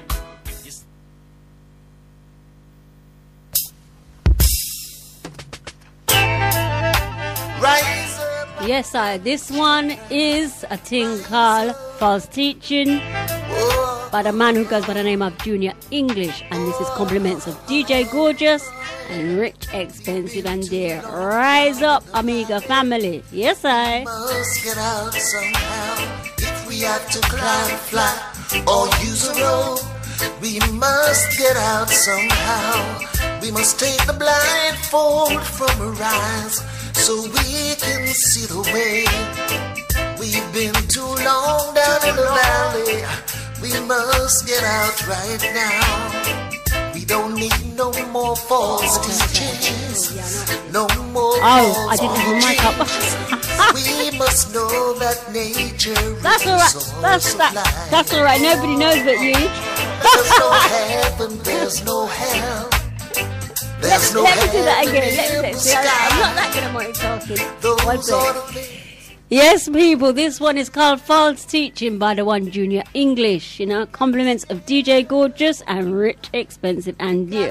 Yes, this one is a thing called False Teaching by the man who goes by the name of Junior English, and this is compliments of DJ Gorgeous and Rich Expensive and Dear. Rise up, Amiga family. Yes, I must get out somehow. If we have to climb, fly, or use a rope, we must get out somehow. We must take the blindfold from our eyes so we can see the way. We've been too long down in the valley. We must get out right now. We don't need no more false teachings, no more I didn't have my mic up. We must know that nature That's alright. That's alright. Nobody knows but you. There's no heaven, there's no hell. Let me do that again. I'm not that good at multitasking. Yes, people, this one is called False Teaching by the one Junior English. You know, compliments of DJ Gorgeous and Rich Expensive and Dear.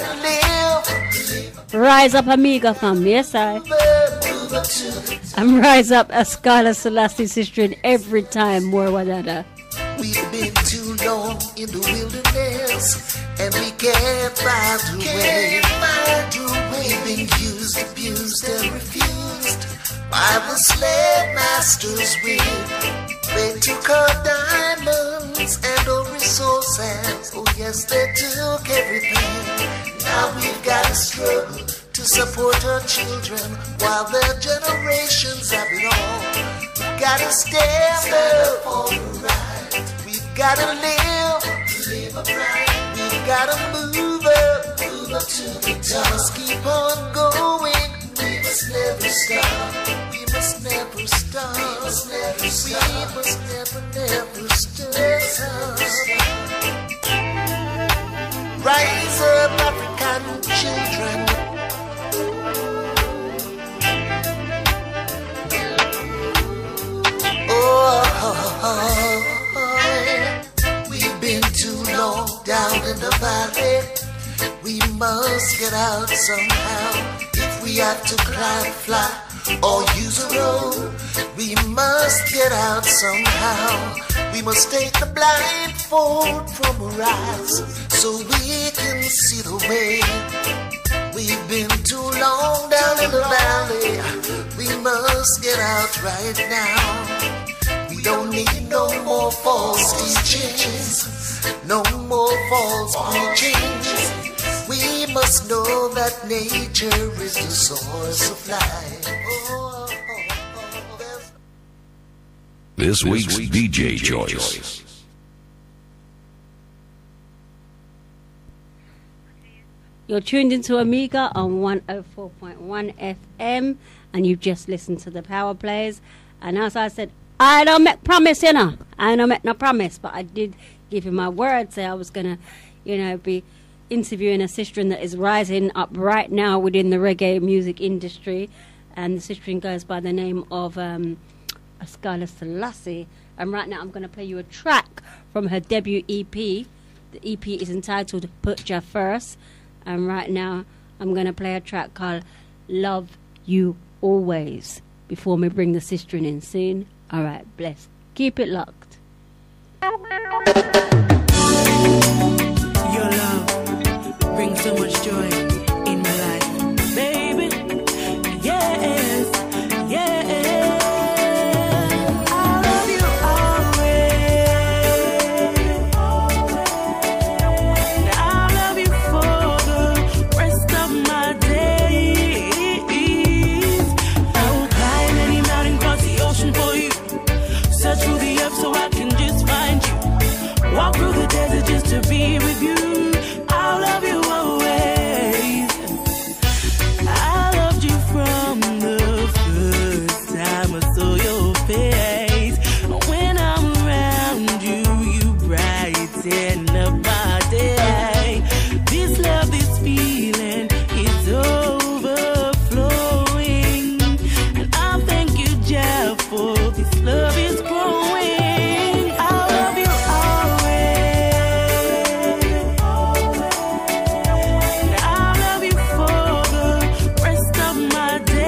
Rise up, Amiga fam. Yes, I. And rise up, Ascala Selassie sister every time more wadada. We've been too long in the wilderness and we can't find a way. We've been used, abused, and refused by the slave masters. They took our diamonds and our so sad. Oh yes, they took everything. Now we've got to struggle to support our children while their generations have it all. We've got to stand up for the right. We've got to live upright. We've got to move up to the top. We must keep on going. We must never stop. We must never stop. We must never stop. We must never stop. Rise up, African children. We've been too long down in the valley. We must get out somehow. If we have to climb, fly, or use a road, we must get out somehow. We must take the blindfold from our eyes so we can see the way. We've been too long down in the valley. We must get out right now. We don't need no more false teachings, no more false preachings. We must know that nature is the source of life. This week's DJ choice. You're tuned into Amiga on 104.1 FM, and you've just listened to the Power Plays. And as I said, I don't make promise, you know. I don't make no promise, but I did give you my word. Say I was gonna, be interviewing a sister that is rising up right now within the reggae music industry, and the sister goes by the name of Ascala Selassie. And right now I'm going to play you a track from her debut EP. The EP is entitled Put Ya First, and right now I'm going to play a track called Love You Always before me bring the sister in soon. Alright, bless. Keep it locked. Your love brings so much joy in my life, baby. Yes, yes. I love you always. I love you for the rest of my days. I will climb any mountain, cross the ocean for you. Search through the earth so I can just find you. Walk through the desert just to be with you. I'll love you always. I loved you from the first time I saw your face. When I'm around you, you brighten up my day. This love, this feeling is overflowing. And I thank you, Jah, for this love is growing. I love you always. I love you for the rest of my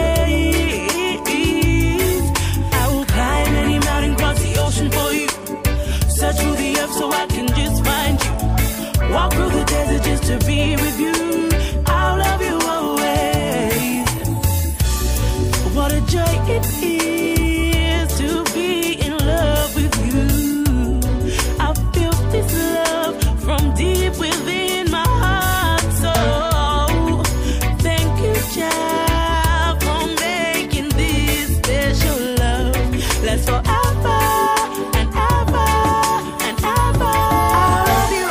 days. I will climb any mountain, cross the ocean for you. Search through the earth so I can just find you. Walk through the desert just to be with you. I'll love you always. What a joy it is to be in love with you. I feel this love from deep within my heart. So thank you, child, for making this special love last forever and ever and ever. I love you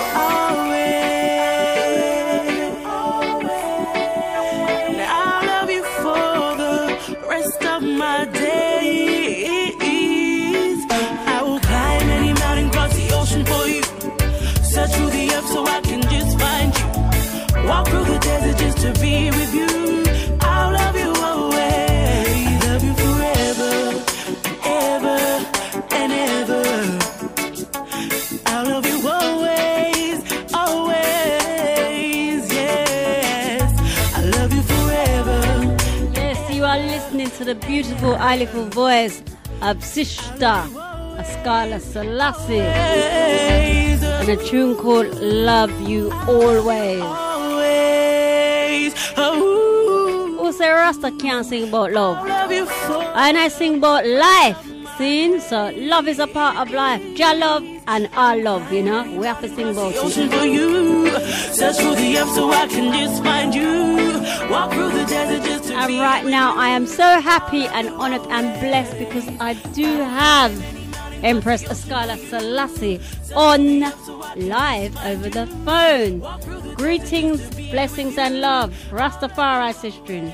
always. I love you for the rest of my days. I will climb any mountain, cross the ocean for you. Search through the earth so I can just find you. Walk through the desert just to be with you. I'll love you always. Love you forever and ever and ever. I'll love you always, always, yes. I love you forever. Yes, you are listening to the beautiful, eyeful voice of Sister Ascala Selassie and a tune called Love You Always. Who say Rasta can't sing about love? And I sing about life. See? So love is a part of life. Jah love, and our love, you know. We have to sing about Ocean it. for you. Search for the earth so I can just find you. Walk through the desert just to And right now, I am so happy and honored and blessed because I do have Empress Ascala Selassie on live over the phone. Greetings, blessings, and love. Rastafari, sister.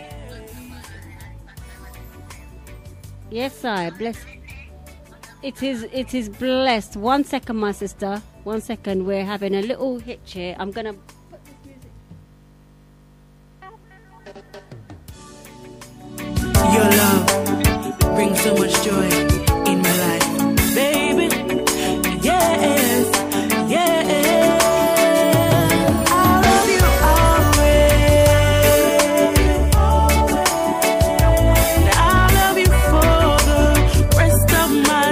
Yes, I bless. It is blessed. 1 second, my sister. 1 second. We're having a little hitch here. I'm gonna put this music. Your love brings so much joy in my life, baby. Yes, yes. I love you always. I love you for the rest of my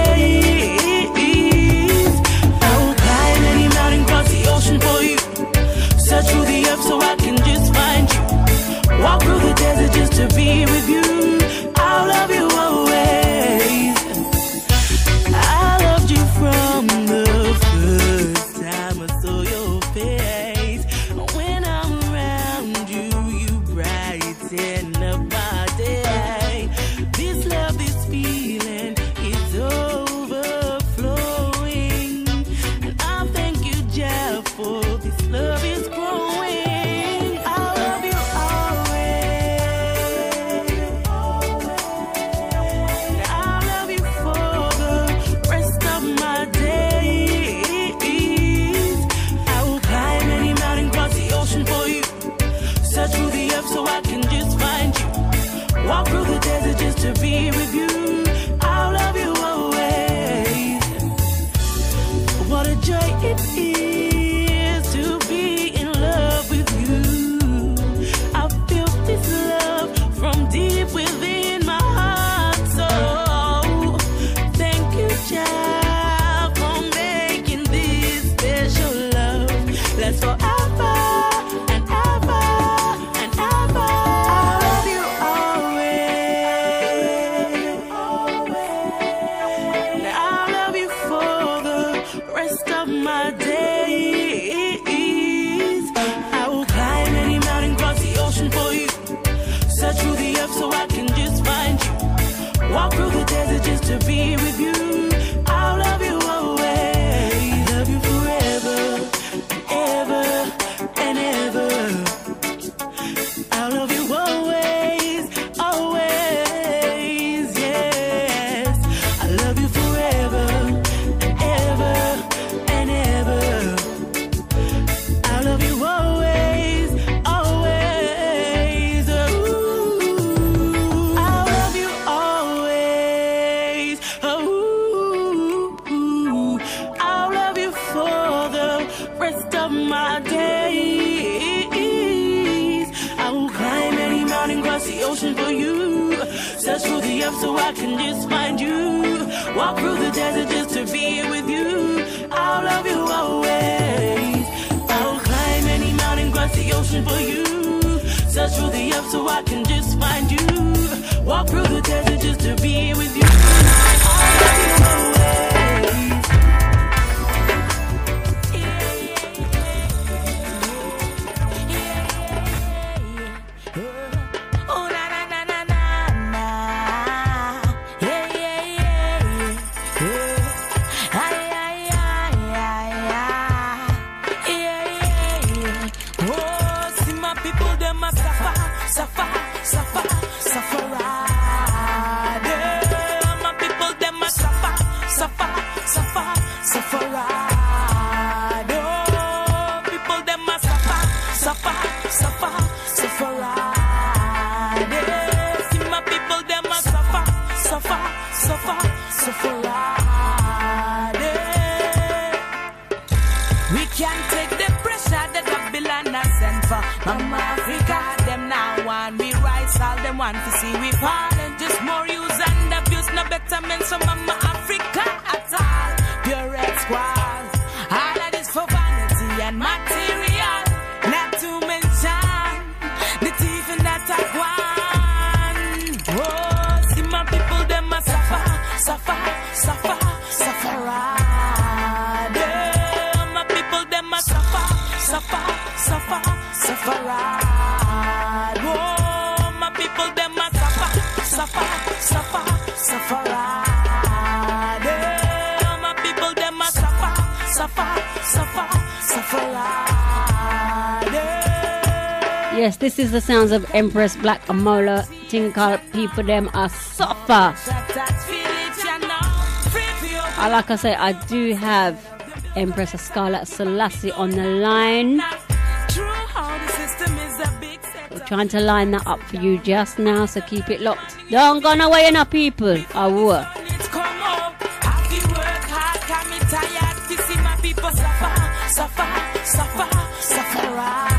days. I will climb any mountain, cross the ocean for you. Search through the earth so I can just find you. Walk through the desert just to be with you. I'll love you always. I loved you from the first time I saw your face. When I'm around you, you brighten up my day. This love, this feeling is overflowing. And I thank you, Jah, for this love is growing. I love you always. I love you for the rest of my days. I will climb any mountain, cross the ocean for you. Search through the earth so I can just find you. Walk through the desert just to be with you. I'll love you always. What a joy it is to be in love with you. I feel this love from deep within my heart. So thank you, child, for making this special love last forever and ever and ever. I love you always. I love you for the rest of my days. I will climb any mountain, cross the ocean for you. Search through the earth so I can just find you. Walk through the desert just to be with you. I'll love you always. Love you forever and ever and ever. I'll love you always, always, yes. I love you forever and ever and ever. I love you always, always. Ooh, I love you always. Ooh, I'll love you for the rest of my days. I will climb any mountain, cross the ocean for you. Search through the earth so I can just find you. Walk through the desert just to be with you. I'll love you always. I will climb any mountain, cross the ocean for you. Search through the earth so I can just find you. Walk through the desert just to be with you. I'll love you always. Oh, na na na na na na. Yeah, yeah, yeah, yeah. Ay, ay, ay, ay, ay. Yeah, yeah, yeah. Oh, see my people, them a suffer, suffer, suffer, suffer. Yeah, my people, them a suffer, suffer, suffer, suffer. Oh, people, them a suffer, suffer, suffer, suffer. See my people, them a suffer, suffer, suffer, suffer. We can't take the pressure that Babylon has sent for Mama Africa. Them now want we rise, all them want to see we falling. Just more use and abuse, no betterment. So Mama Africa at all, pure red squads. All of this for vanity and material, not to mention the thief in that one. Oh, see my people, them a suffer, suffer, suffer, suffer. suffer, suffer, suffer. My people, them a suffer, suffer, suffer, suffer. Yes, this is the sounds of Empress Black Amola. Thing called people them are suffer. Like I say, I do have Empress Scarlet Selassie on the line. We're trying to line that up for you just now, so keep it locked. Don't go away, now, people. I will. Suffer, suffer, suffer.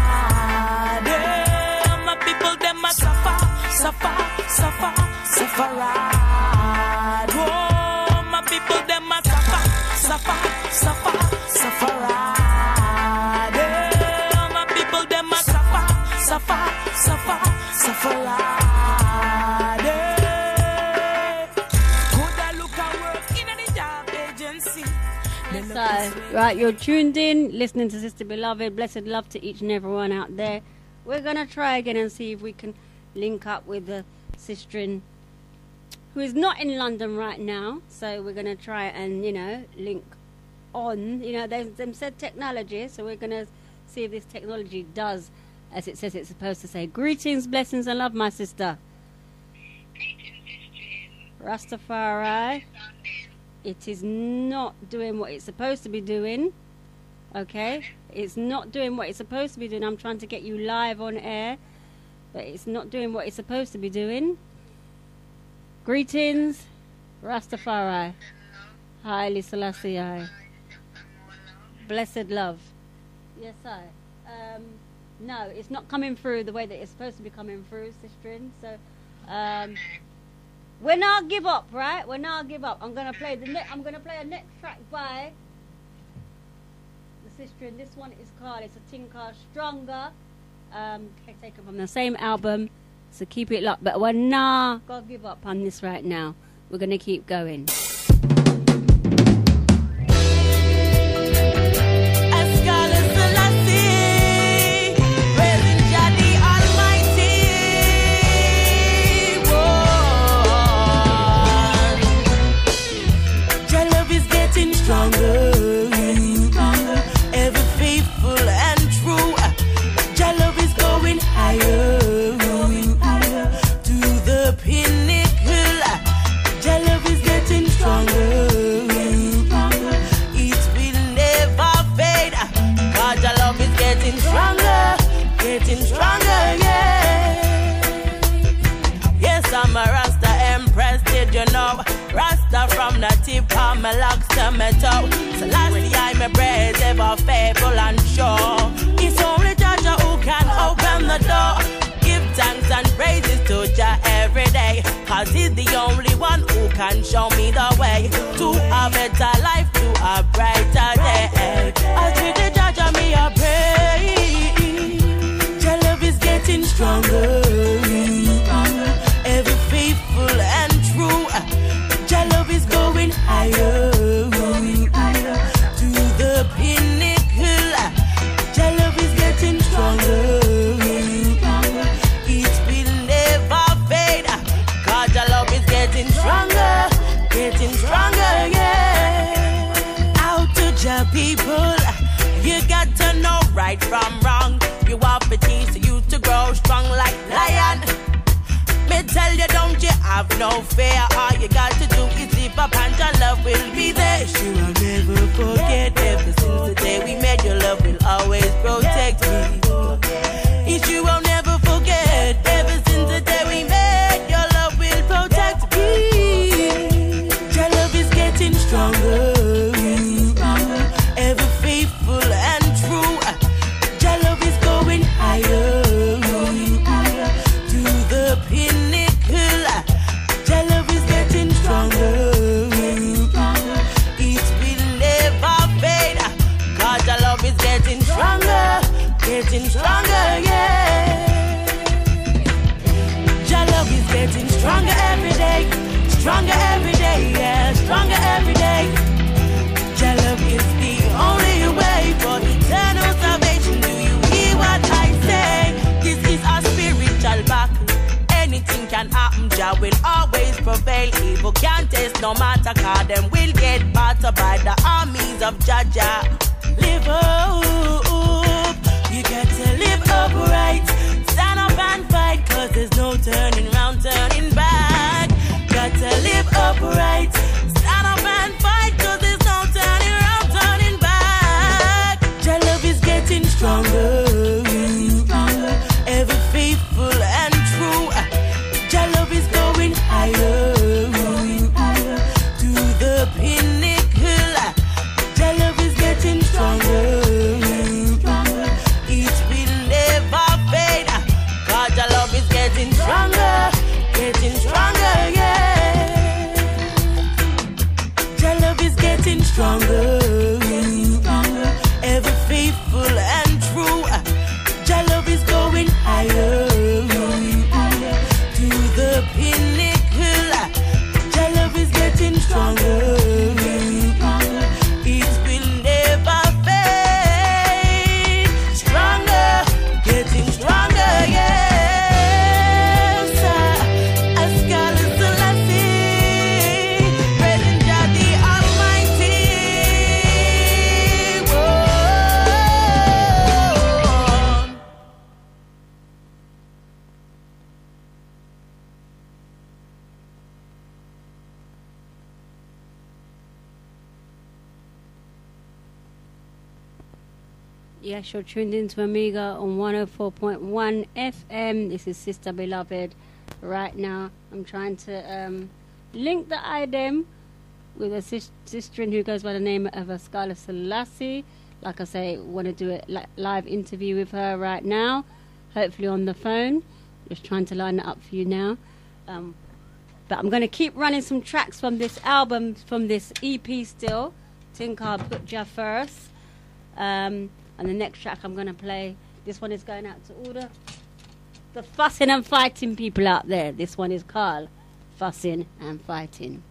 My people, them a suffer, suffer, suffer, suffer. Oh, my people, them a suffer, suffer, suffer, suffer. My people, them a suffer, suffer, suffer, suffer. Could I look at work in the job agency? So, right, you're tuned in, listening to Sister Beloved. Blessed love to each and everyone out there. We're going to try again and see if we can link up with the sister who is not in London right now. So we're going to try and, link on. They've said technology, so we're going to see if this technology does, as it says it's supposed to say. Greetings, blessings, and love, my sister. Rastafari. It is not doing what it's supposed to be doing. Okay? It's not doing what it's supposed to be doing. I'm trying to get you live on air, but it's not doing what it's supposed to be doing. Greetings, Rastafari. Haile Selassie. Blessed love. Yes, I. No, it's not coming through the way that it's supposed to be coming through, Sistrin. So, we're not give up, right? We're not give up. I'm gonna play a next track by the sister, and this one is called, it's a thing called Stronger. Taken from the same album, so keep it locked. But we're not gonna give up on this right now. We're gonna keep going. Stronger, ever faithful and true. Your love is going higher, to the pinnacle. Your love is getting stronger. It will never fade. God, your love is getting stronger, yeah. Yes, I'm a Rasta Empress, did you know? Rasta from the tip of my locks to my toe. So lastly I my praise ever faithful and sure. It's only Jaja who can open the door. Give thanks and praises to Jah every day, cause he's the only one who can show me the way to a better life, to a brighter day. I treat the Jaja me a pray. Your love is getting stronger, ever faithful and true. Your love is going higher, to the pinnacle. Your love is getting stronger. It will never fade. God, your love is getting stronger, yeah. Out to your people, you got to know right from wrong. You have to teach you to grow strong like lion. Me tell you, don't you have no fear. All you got to do is live up and your love will be there. You will never forget. Ever since the day we met, your love will always protect me. You will never forget. Ever since the day we met, your love will protect me. Your love is getting stronger, ever faithful and true. Your love is going higher, to the pinnacle. Your love is getting stronger. It will never fade. God, your love is getting stronger, yeah. Your love is getting stronger every day, yeah, stronger every day. Your love is the only way for eternal salvation. Do you hear what I say? This is a spiritual battle. Anything can happen, Jah will always prevail. Evil can't taste no matter, cause them will get battered by the armies of Jah. Live up, you got to live upright. Stand up and fight, cause there's no turning round, turning back. Got to live upright. Stand up and fight, cause there's no turning round, turning back. Your love is getting stronger, ever faithful and true. Your love is going higher to the pinnacle. Your love is getting stronger. It will never fade. Cause your love is getting stronger, yeah. Your love is getting stronger, ever faithful and true. Your love is going higher to the pinnacle. Your love is getting stronger. It will never fade. Stronger, getting stronger, yeah. Yes, you're tuned into Amiga on 104.1 FM. This is Sister Beloved. Right now, I'm trying to link the item with a sister who goes by the name of Ascala Selassie. Like I say, want to do a live interview with her right now. Hopefully on the phone. Just trying to line it up for you now. But I'm going to keep running some tracks from this album, from this EP still. Tinker Put Jah First. And the next track I'm going to play, this one is going out to all the fussing and fighting people out there. This one is called Fussing and Fighting.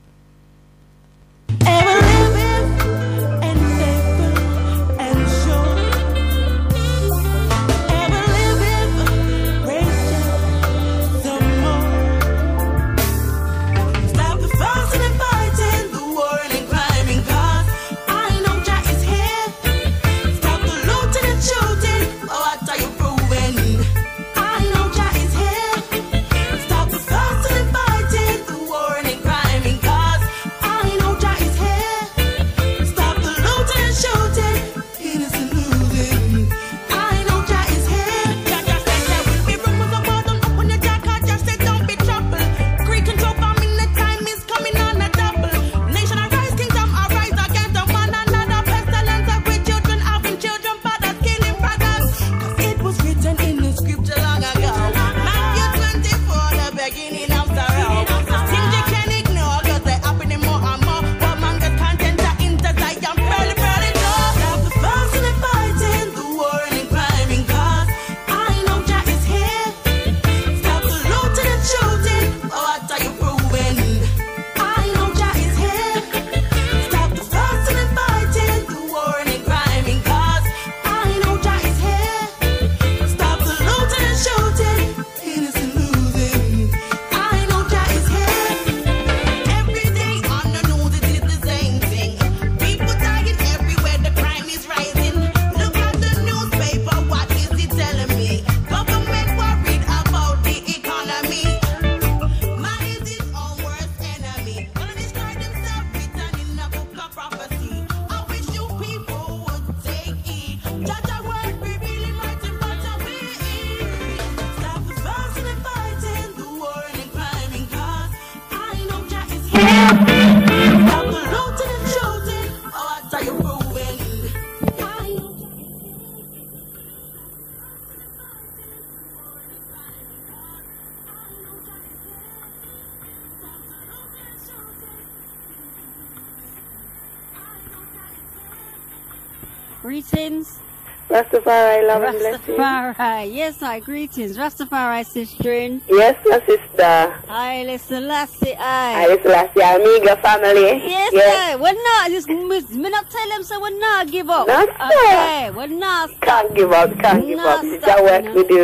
Greetings. Rastafari, love and blessing. Rastafari, yes, hi, greetings. Rastafari, sister. Yes, my sister. Haile Selassie, Haile Selassie, Amiga family. Yes, sir. We're not, just, me not tell them, so we're not give up. Not okay, we're not. Can't give up, can't give up. It's our work we're doing.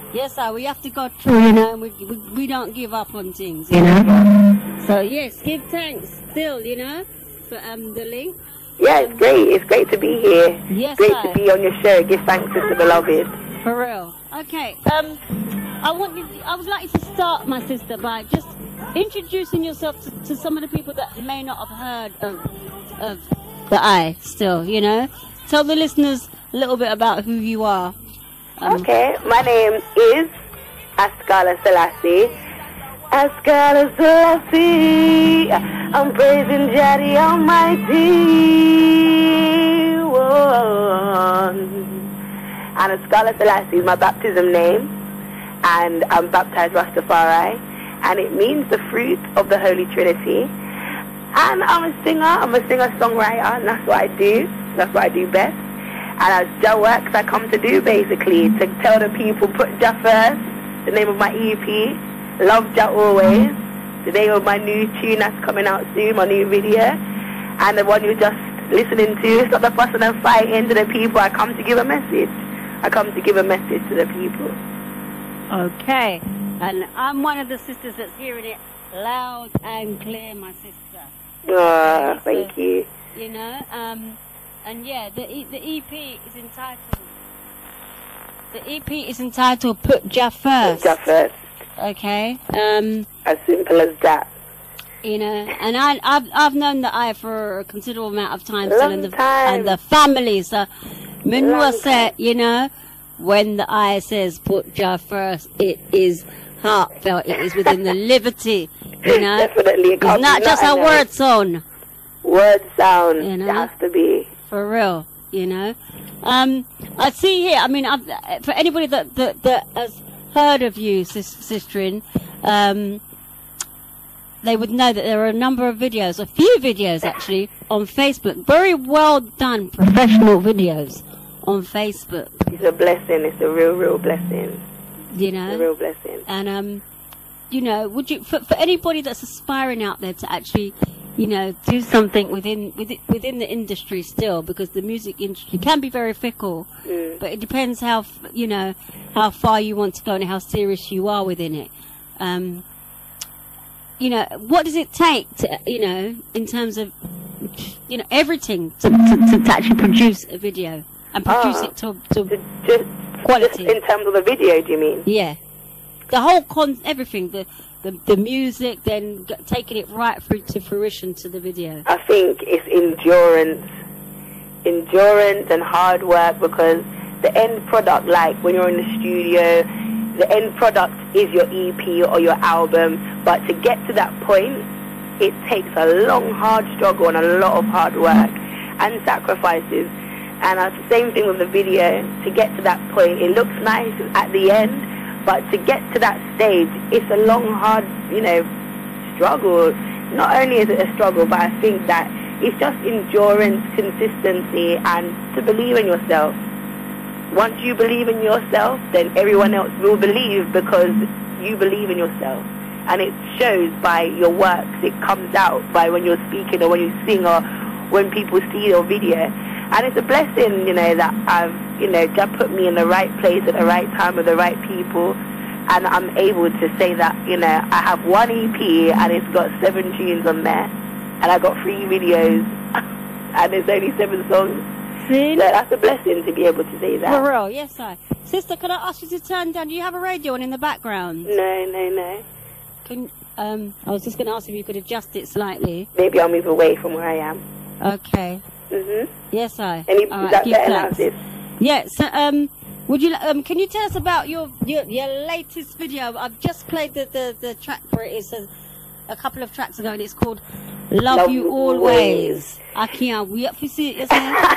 Yes, sir. We have to go through, you know, and we don't give up on things, you know. So yes, give thanks still, you know, for the link. Yeah, it's great. It's great to be here. Yes, great sir. to be on your show. Give thanks to the beloved. For real. Okay. I would like you to start, my sister, by just introducing yourself to some of the people that may not have heard of the Eye still, you know. Tell the listeners a little bit about who you are. Okay, my name is Askala Selassie. Askala Selassie. I'm praising Jadi Almighty. Whoa. And Askala Selassie is my baptism name. And I'm baptized Rastafari. And it means the fruit of the Holy Trinity. And I'm a singer-songwriter, and that's what I do. That's what I do best. And as Jah works, I come to do basically to tell the people, put Jah first. The name of my EP, Love Jah Always. The name of my new tune that's coming out soon, my new video. And the one you're just listening to, Stop the Fussing and Fighting, to the people. I come to give a message. I come to give a message to the people. Okay. And I'm one of the sisters that's hearing it loud and clear, my sister. Oh, thank you. You know, and yeah, the EP is entitled Put Jah First. Put Jah First. Okay. As simple as that. You know, and I've known the Eye for a considerable amount of time, and the family. So, Minwa said, you know, when the Eye says Put Jah First, it is heartfelt. It is within the liberty. You know, definitely. It's not just a word sound. Word sound. You know? It has to be. For real, you know. I see here, I mean, for anybody that has heard of you, Sistrin, they would know that there are a number of videos, a few videos actually, on Facebook. Very well done, professional videos on Facebook. It's a blessing. It's a real blessing. You know? It's a real blessing. And, you know, would you, for anybody that's aspiring out there to actually, you know, do something within the industry still, because the music industry can be very fickle, but it depends how, you know, how far you want to go and how serious you are within it. You know, what does it take to, you know, in terms of, you know, everything to actually produce a video and produce it to quality? Just in terms of the video, do you mean? Yeah. The whole everything, the music, then taking it right through to fruition to the video. I think it's endurance and hard work, because the end product, like when you're in the studio, the end product is your EP or your album, but to get to that point, it takes a long, hard struggle and a lot of hard work and sacrifices. And it's the same thing with the video. To get to that point, it looks nice at the end, but to get to that stage, it's a long, hard, you know, struggle. Not only is it a struggle, but I think that it's just endurance, consistency, and to believe in yourself. Once you believe in yourself, then everyone else will believe, because you believe in yourself. And it shows by your works. It comes out by when you're speaking or when you sing or when people see your video. And it's a blessing, you know, that I've, you know, God put me in the right place at the right time with the right people. And I'm able to say that, you know, I have one EP and it's got 7 tunes on there. And I got 3 videos and there's only 7 songs. See? So that's a blessing to be able to say that. For real, yes, I. Sister, can I ask you to turn down? Do you have a radio on in the background? No. Can I was just going to ask if you could adjust it slightly. Maybe I'll move away from where I am. Okay. Yes, I. Is that better now, sis? Yes. Would you? Can you tell us about your latest video? I've just played the track for it. It's a couple of tracks ago, and it's called "Love You Always." I can't wait to see it.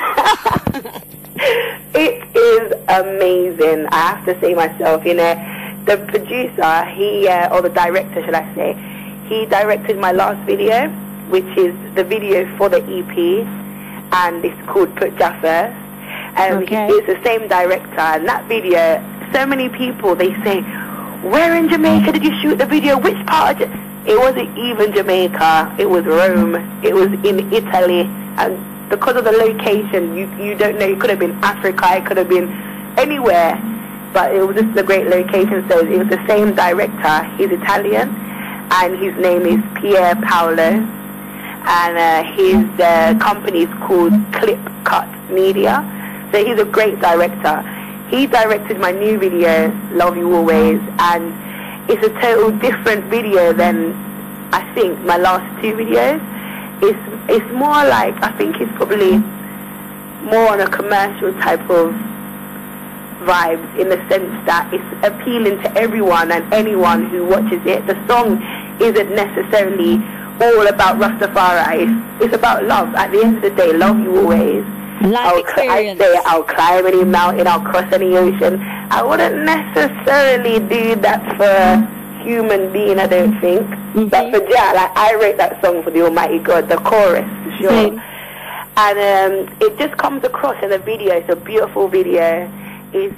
It is amazing. I have to say myself, you know, the producer, or the director, should I say, he directed my last video, which is the video for the EP, and it's called Put Jah First. It's the same director, and that video, so many people, they say, where in Jamaica did you shoot the video? Which part of it wasn't even Jamaica, it was Rome, it was in Italy, and because of the location, you don't know, it could have been Africa, it could have been anywhere, but it was just a great location. So it was the same director. He's Italian, and his name is Pier Paolo, and his company is called Clip Cut Media. So he's a great director. He directed my new video, Love You Always, and it's a total different video than I think my last two videos. It's more like, I think it's probably more on a commercial type of vibe, in the sense that it's appealing to everyone and anyone who watches it. The song isn't necessarily all about Rastafari. It's about love. At the end of the day, love you always. I say I'll climb any mountain, I'll cross any ocean. I wouldn't necessarily do that for a human being, I don't think. But for Jah, like, I wrote that song for the Almighty God, the chorus, for sure. And it just comes across in the video. It's a beautiful video. It's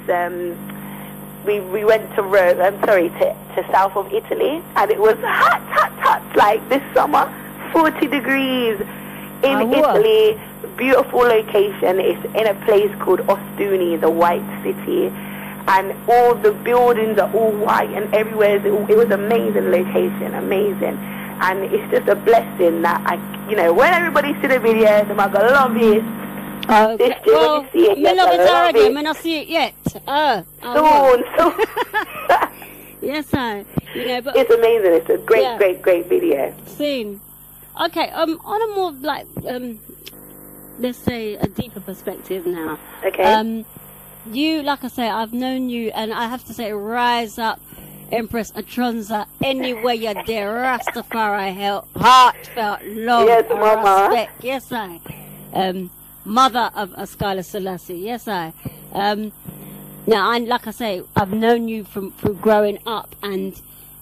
we went to Rome, to south of Italy, and it was hot, like this summer, 40 degrees in Italy. Beautiful location. It's in a place called Ostuni, the White City, and all the buildings are all white and everywhere. It was amazing location, amazing, and it's just a blessing that when everybody see the video, they're gonna love it. Okay. Well, when you see it, me love it already. I may not see it yet. Soon. Yes, but it's amazing. It's a great video. Same. Okay. On a more like let's say a deeper perspective now. Okay. You, like I say, I've known you, and I have to say, rise up, Empress Atronza, anywhere you're there, Rastafari, heartfelt love, yes, Mama. respect. Yes, I. Mother of Askala Selassie. Yes, I. Now, like I say, I've known you from growing up, and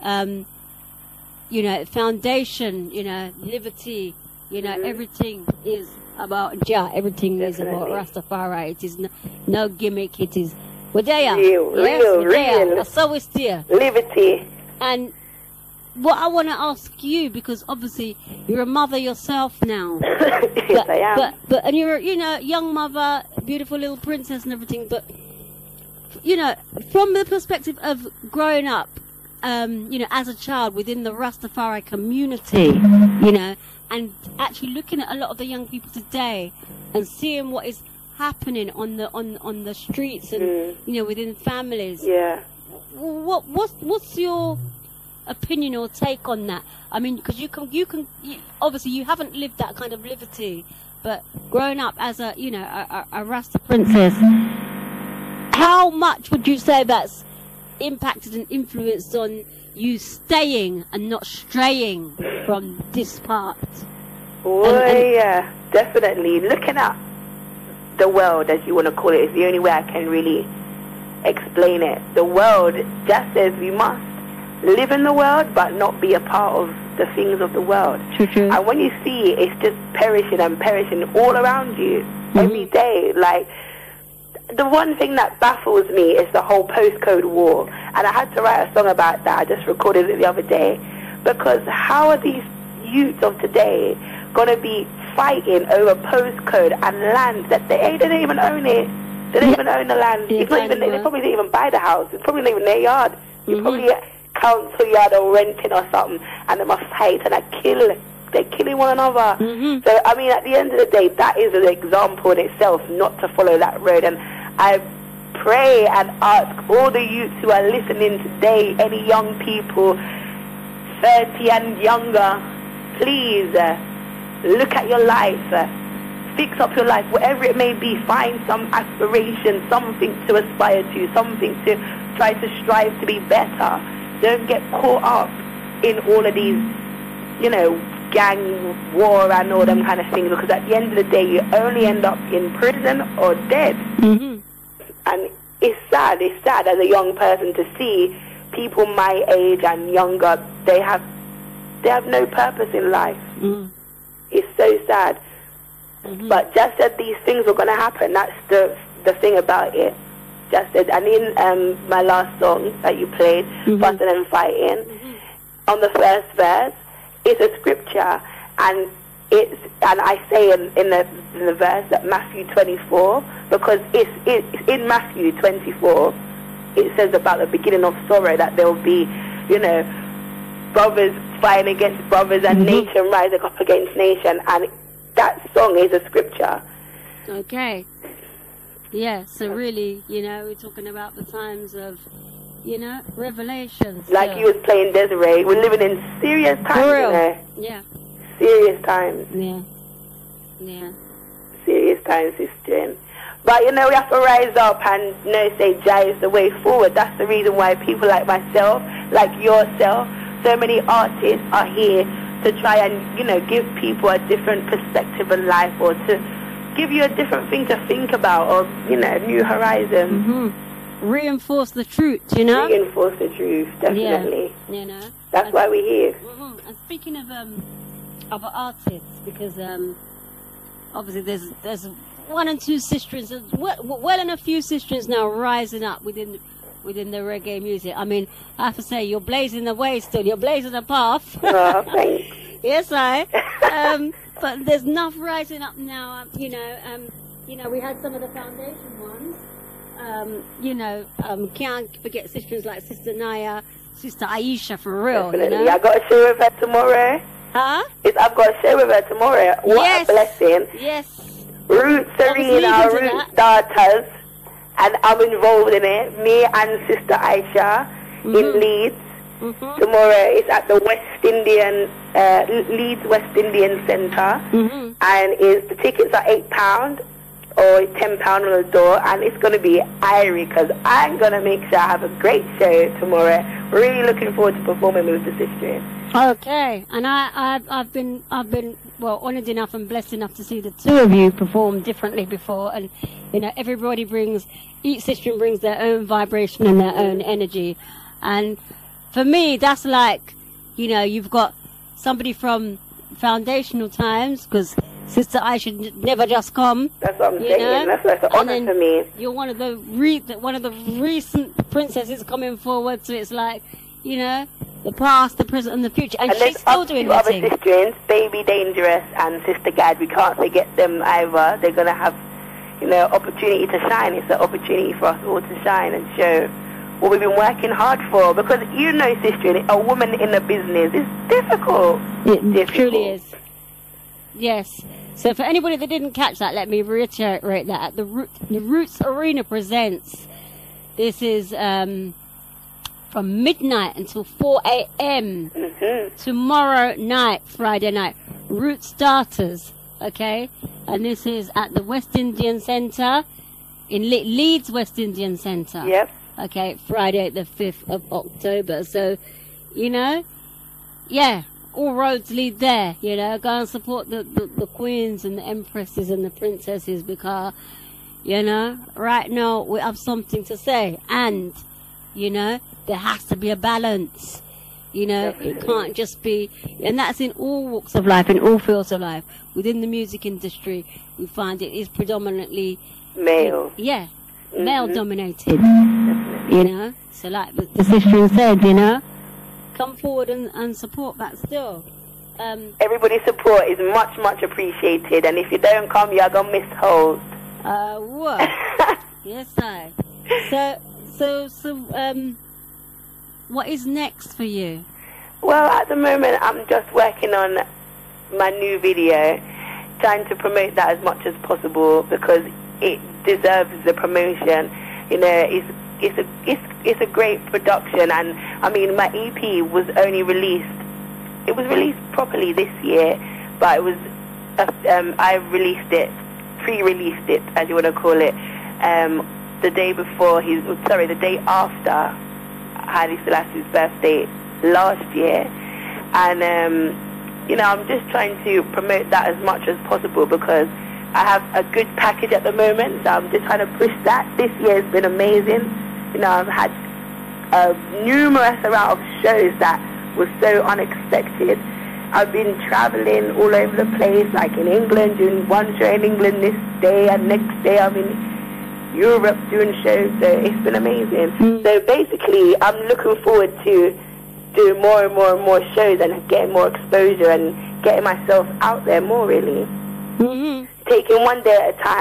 foundation, liberty, everything is about Jah. Everything is about Rastafari. It is no gimmick. It is Wadaya. Real. So it's there. Liberty. And what I want to ask you, because obviously you're a mother yourself now. Yes, I am. But and you're young mother, beautiful little princess and everything. But from the perspective of growing up, as a child within the Rastafari community, and actually looking at a lot of the young people today and seeing what is happening on the streets and within families. Yeah. What's your opinion or take on that? I mean, because you obviously you haven't lived that kind of liberty, but growing up as a Rasta princess, how much would you say that's impacted and influenced on you staying and not straying from this part? Yeah, definitely. Looking at the world, as you want to call it, is the only way I can really explain it. The world just says we must live in the world but not be a part of the things of the world. True. And when you see it's just perishing and perishing all around you every day. Like, the one thing that baffles me is the whole postcode war, and I had to write a song about that. I just recorded it the other day, because how are these youths of today going to be fighting over postcode and land that they don't even own it? They don't even own the land. It's not even, they probably didn't even buy the house. It's probably not even their yard. It's probably a council yard or renting or something, and they must fight and they're killing one another. So, I mean, at the end of the day, that is an example in itself not to follow that road. And I pray and ask all the youths who are listening today, any young people, 30 and younger, please look at your life, fix up your life, whatever it may be. Find some aspiration, something to aspire to, something to try to strive to be better. Don't get caught up in all of these, gang war and all them kind of things, because at the end of the day you only end up in prison or dead. And it's sad as a young person to see people my age and younger, they have no purpose in life. It's so sad. But just that these things were going to happen, that's the thing about it. Just that, and in my last song that you played, Fussing and Fighting, on the first verse, it's a scripture, and I say in the verse that Matthew 24, because it's in Matthew 24, it says about the beginning of sorrow, that there will be, you know, brothers fighting against brothers and nation rising up against nation, and that song is a scripture. Okay. Yeah, so really, you know, we're talking about the times of, you know, revelations. Like you was playing Desiree, we're living in serious times, For real. you know. Yeah. Serious times. Yeah. Yeah. Serious times, sister. But, you know, we have to rise up and, you know, say Jah is the way forward. That's the reason why people like myself, like yourself, so many artists are here to try and, you know, give people a different perspective in life, or to give you a different thing to think about, or, you know, new horizons. Reinforce the truth, you know? Reinforce the truth, definitely. Yeah, you know? That's why we're here. And speaking of other artists, because obviously there's one and two sisters, well and a few sisters now rising up within the reggae music. I mean, I have to say, you're blazing the way still. You're blazing the path. Oh, thanks. Yes, but there's enough rising up now. You know, we had some of the foundation ones. You know, can't forget sisters like Sister Naya, Sister Aisha, for real. Definitely. You know? I got a show with her tomorrow. Huh? I've got a show with her tomorrow. What a blessing. Yes. Roots Arena, Roots Daughters, and I'm involved in it. Me and Sister Aisha in Leeds. Tomorrow it's at the West Indian, Leeds West Indian Centre, and the tickets are £8 or £10 on the door, and it's going to be airy because I'm going to make sure I have a great show tomorrow. Really looking forward to performing with the sisters. Okay, and I've been well honoured enough and blessed enough to see the two of you perform differently before, and you know, each sister brings their own vibration and their own energy, and for me that's like, you know, you've got somebody from foundational times, because Sister Aisha never just come. That's what I'm saying. That's an honour to me. You're one of the recent princesses coming forward, so it's like, you know, the past, the present, and the future, and she's still doing her thing. Other sisters, Baby Dangerous and Sister Gad, we can't forget them either. They're gonna have, you know, opportunity to shine. It's an opportunity for us all to shine and show what we've been working hard for. Because you know, sister, a woman in the business is difficult. It truly is. Yes. So for anybody that didn't catch that, let me reiterate that the Roots Arena presents. This is from midnight until 4 a.m. Tomorrow night, Friday night, Roots Starters. Okay, and this is at the West Indian Centre in Leeds West Indian Centre. Yep. Okay, Friday the 5th of October. So, you know, yeah, all roads lead there. You know, go and support the queens and the empresses and the princesses, because, you know, right now we have something to say, and, you know, there has to be a balance. You know, it can't just be, and that's in all walks of life, in all fields of life. Within the music industry, we find it is predominantly male. Yeah, male dominated. You know, so like the sister said, you know, come forward and support that still. Everybody's support is much, much appreciated, and if you don't come, you're gonna miss hold. What? Yes, I. So, what is next for you? Well, at the moment, I'm just working on my new video, trying to promote that as much as possible, because it deserves the promotion. You know, it's a great production, and I mean, my EP was only released. It was released properly this year, but it was I pre-released it, as you want to call it, the day after Haile Selassie's birthday last year, and you know, I'm just trying to promote that as much as possible, because I have a good package at the moment, so I'm just trying to push that. This year has been amazing. You know, I've had numerous amount of shows that were so unexpected. I've been traveling all over the place, like in England, doing one show in England this day, and next day I'm in Europe doing shows, so it's been amazing. So basically, I'm looking forward to doing more and more and more shows and getting more exposure and getting myself out there more, really. Taking one day at a time,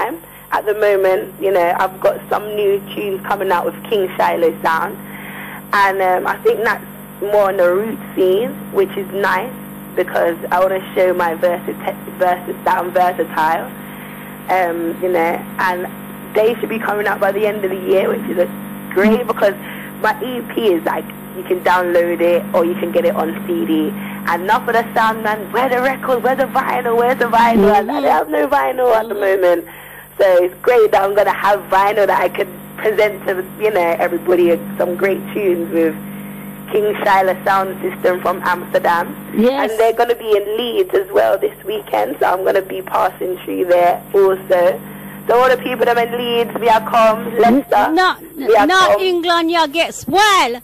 at the moment, you know, I've got some new tunes coming out with King Shiloh sound, and I think that's more on the root scene, which is nice because I want to show my that I'm versatile, you know, and they should be coming out by the end of the year, which is great because my EP is like, you can download it or you can get it on CD. And enough of the sound, man, where's the record, where's the vinyl? I have no vinyl at the moment. So it's great that I'm going to have vinyl that I can present to, you know, everybody some great tunes with King Shiloh Sound System from Amsterdam. Yes. And they're going to be in Leeds as well this weekend, so I'm going to be passing through there also. So all the people that are in Leeds, we are come, Leicester. Not England, you get swell.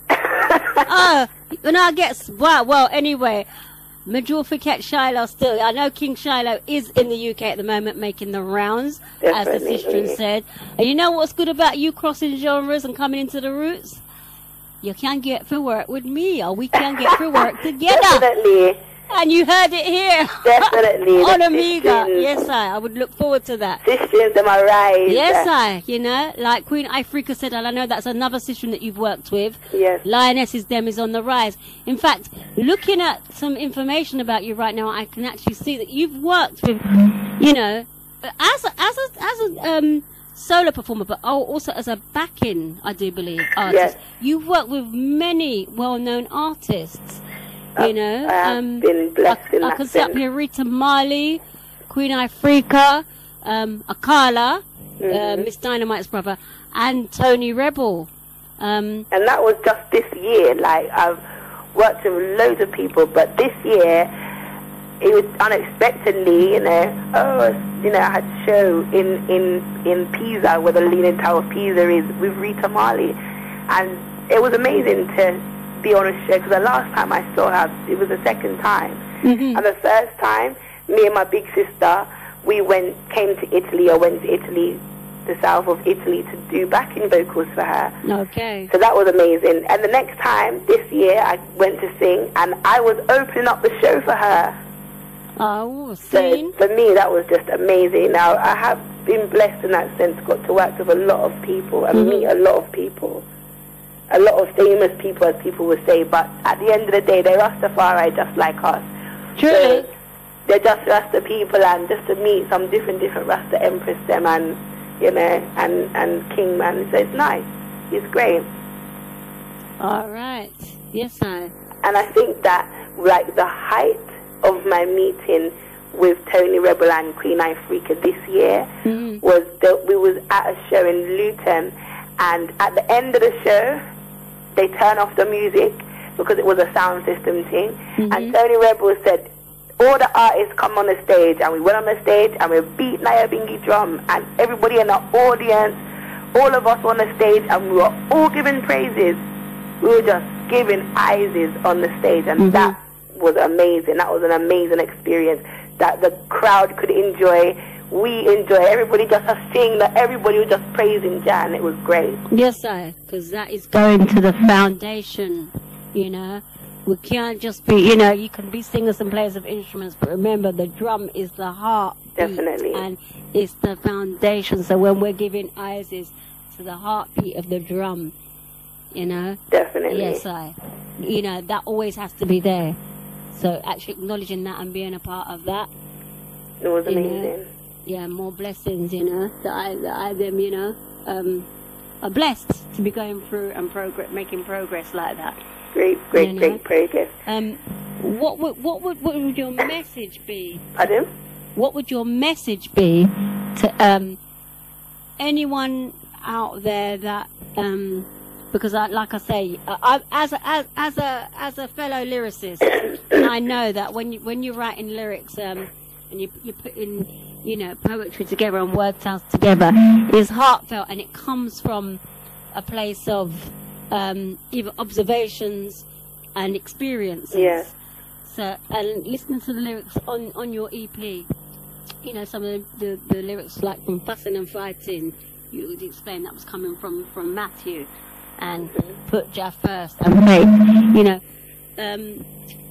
You know, get swell. Well, anyway, Major forget Shiloh still. I know King Shiloh is in the UK at the moment making the rounds, as the sister said. And you know what's good about you crossing genres and coming into the roots? You can get for work with me, or we can get for work together. Definitely. And you heard it here. Definitely. On Amiga. Yes, I would look forward to that. Sisters, am I right? Yes, you know, like Queen Ifrika said, and I know that's another sister that you've worked with. Yes. Lionesses Them is on the rise. In fact, looking at some information about you right now, I can actually see that you've worked with, you know, as a solo performer, but also as a backing, I do believe, artist. Yes. You've worked with many well-known artists. You know, I have been blessed in I that can set up sense. here Rita Marley, Queen Ifrika, Akala, Miss Dynamite's brother, and Tony Rebel. And that was just this year. Like, I've worked with loads of people, but this year it was unexpectedly, you know. I had a show in Pisa, where the Leaning Tower of Pisa is, with Rita Marley, and it was amazing to be on a show, because the last time I saw her, it was the second time. And the first time, me and my big sister, we went to Italy, the south of Italy, to do backing vocals for her. Okay. So that was amazing. And the next time, this year, I went to sing, and I was opening up the show for her. Oh, so for me, that was just amazing. Now, I have been blessed in that sense, got to work with a lot of people and meet a lot of people. A lot of famous people, as people would say, but at the end of the day, they're Rastafari just like us. Truly. So they're just Rasta people, and just to meet some different Rasta Empress them, and, you know, and King, man. So it's nice. It's great. All right. Yes, I. And I think that, like, the height of my meeting with Tony Rebel and Queen Ifrika this year was that we was at a show in Luton, and at the end of the show, they turned off the music because it was a sound system thing. And Tony Rebel said, all the artists come on the stage, and we went on the stage and we beat Nyabinghi drum, and everybody in the audience, all of us on the stage, and we were all giving praises. We were just giving eyes on the stage, and that was amazing. That was an amazing experience that the crowd could enjoy. We enjoy. Everybody just sing. That everybody was just praising Jan. It was great. Yes, because that is going to the foundation. You know, we can't just be. You know, you can be singers and players of instruments, but remember, the drum is the heart. Definitely. And it's the foundation. So when we're giving eyes to the heartbeat of the drum, you know. Definitely. Yes, you know, that always has to be there. So actually acknowledging that and being a part of that. It was amazing. Know, yeah, more blessings, you know, that I them, you know, are blessed to be going through and making progress like that. Great progress. What would your message be? Pardon? What would your message be to anyone out there that because like I say, as a fellow lyricist, I know that when you're writing lyrics and you put in, you know, poetry together and word sounds together, it's heartfelt, and it comes from a place of either observations and experiences. Yes. So, and listening to the lyrics on your EP, you know, some of the lyrics, like from Fussing and Fighting, you would explain that was coming from Matthew, and put Jah first and faith. You know,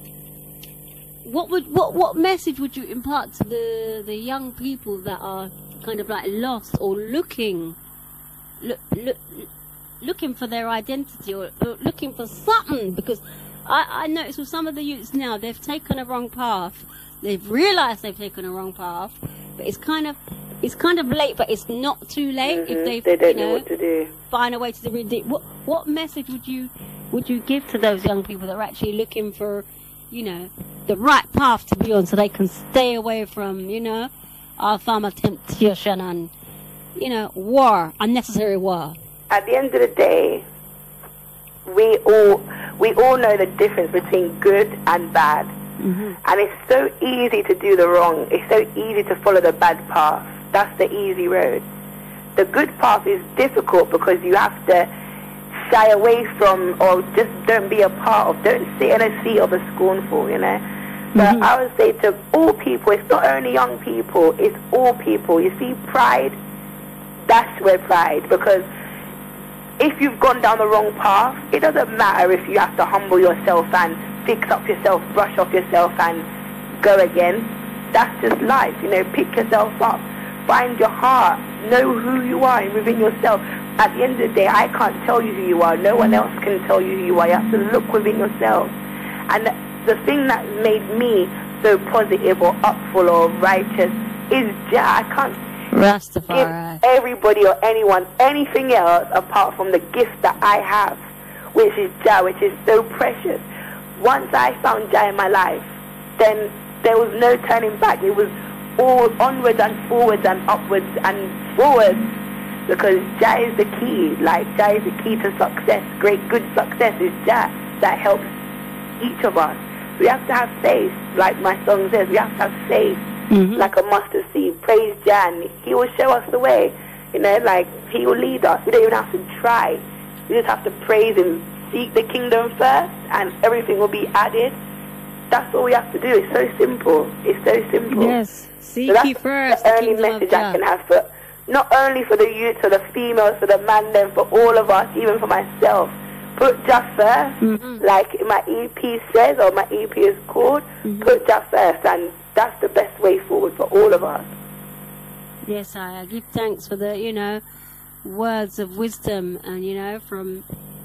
what message would you impart to the young people that are kind of like lost or looking for their identity or looking for something, because I notice with some of the youths now, they've taken a wrong path. They've realised they've taken a wrong path, but it's kind of late, but it's not too late if they don't know what to do. Find a way to redeem. What message would you give to those young people that are actually looking for, the right path to be on, so they can stay away from, our farmer temptation and, war, unnecessary war? At the end of the day, we all know the difference between good and bad. And it's so easy to do the wrong. It's so easy to follow the bad path. That's the easy road. The good path is difficult because you have to shy away from, or just don't be a part of, don't sit in a seat of the scornful, But I would say to all people, it's not only young people, it's all people. You see, pride, that's where pride, because if you've gone down the wrong path, it doesn't matter if you have to humble yourself and fix up yourself, brush off yourself and go again. That's just life, pick yourself up, find your heart, know who you are within yourself. At the end of the day, I can't tell you who you are, no one else can tell you who you are. You have to look within yourself. And the thing that made me so positive or upful or righteous is Jah. I can't Rastafari. give everybody or anyone anything else apart from the gift that I have, which is Jah, which is so precious. Once I found Jah in my life, then there was no turning back. It was all onwards and forwards and upwards and forwards, because Jah is the key. Jah is the key to success. Great, good success is Jah that helps each of us. We have to have faith, like my song says. We have to have faith, like a mustard seed. Praise Jah, and He will show us the way. He will lead us. We don't even have to try. We just have to praise Him. Seek the kingdom first, and everything will be added. That's all we have to do. It's so simple. It's so simple. Yes, seek ye first the only message I can have for, not only for the youths or the females, for the man, then for all of us, even for myself. Put Jah first, like my EP says, or my EP is called. Put Jah first, and that's the best way forward for all of us. Yes, I give thanks for the, words of wisdom, and from,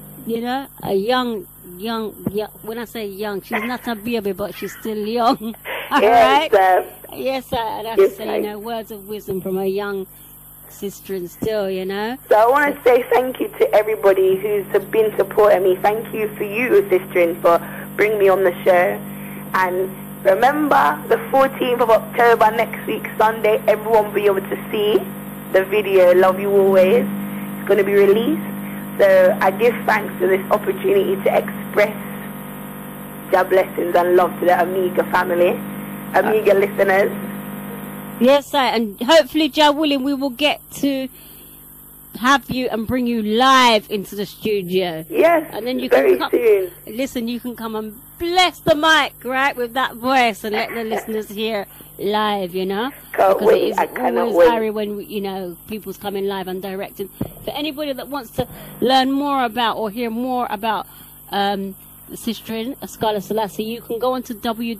a young, when I say young, she's not a baby, but she's still young. All right? Yes, I'd have to say, words of wisdom from a young sister and still, So I want to say thank you to everybody who's been supporting me. Thank you for you, sister, for bringing me on the show. And remember, the 14th of October, next week, Sunday, everyone will be able to see the video, Love You Always. It's going to be released. So I give thanks for this opportunity to express Jah blessings and love to the Amiga family, Amiga listeners. Yes, sir, and hopefully, Jah willing, we will get to have you and bring you live into the studio. Yes, and then you very can soon. Listen, you can come and bless the mic, right, with that voice, and let the listeners hear live, Can't because wait. it is I cannot always wait. hairy when, people's coming live and directing. For anybody that wants to learn more about or hear more about the Sistren, Ascala Selassie, you can go onto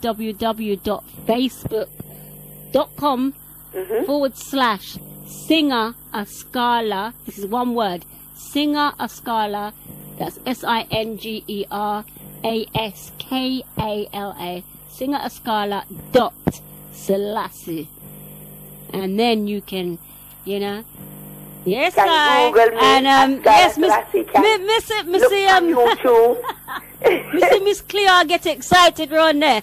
www.facebook.com/Singer Ascala. This is one word. Singer Ascala. That's SINGERASKALA. Singer Ascala .Selassie. And then you can, Yes, I. And yes, Miss Cleo get excited right there.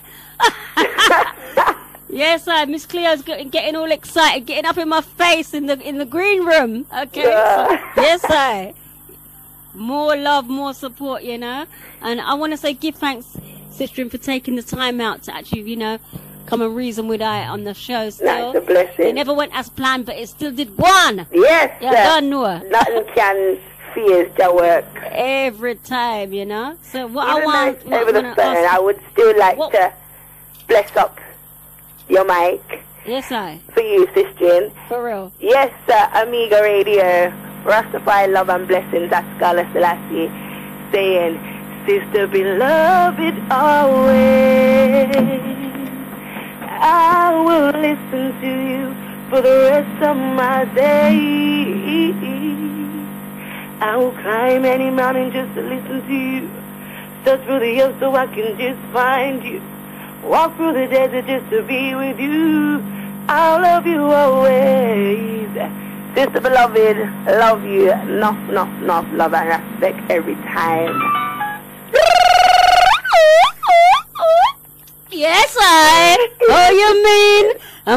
Yes, Miss Cleo's getting all excited, getting up in my face in the green room. Okay, so, yes, more love, more support, And I want to say, give thanks, Sister, for taking the time out to actually, come and reason with I on the show. Still, that's a blessing. It never went as planned, but it still did one. Yes, done, Noah. Nothing can fears Jah work every time, So what even I want over the phone, I would still like to bless up your mic. Yes, for you, Sister. For real. Yes, Amiga Radio, Rastafari love and blessings. Ascala Selassie saying, Sister beloved always, I will listen to you, for the rest of my days. I will climb any mountain just to listen to you. Search through the earth so I can just find you. Walk through the desert just to be with you. I'll love you always. Sister beloved, love you. Enough love and respect every time. Yes, I. Oh, you mean?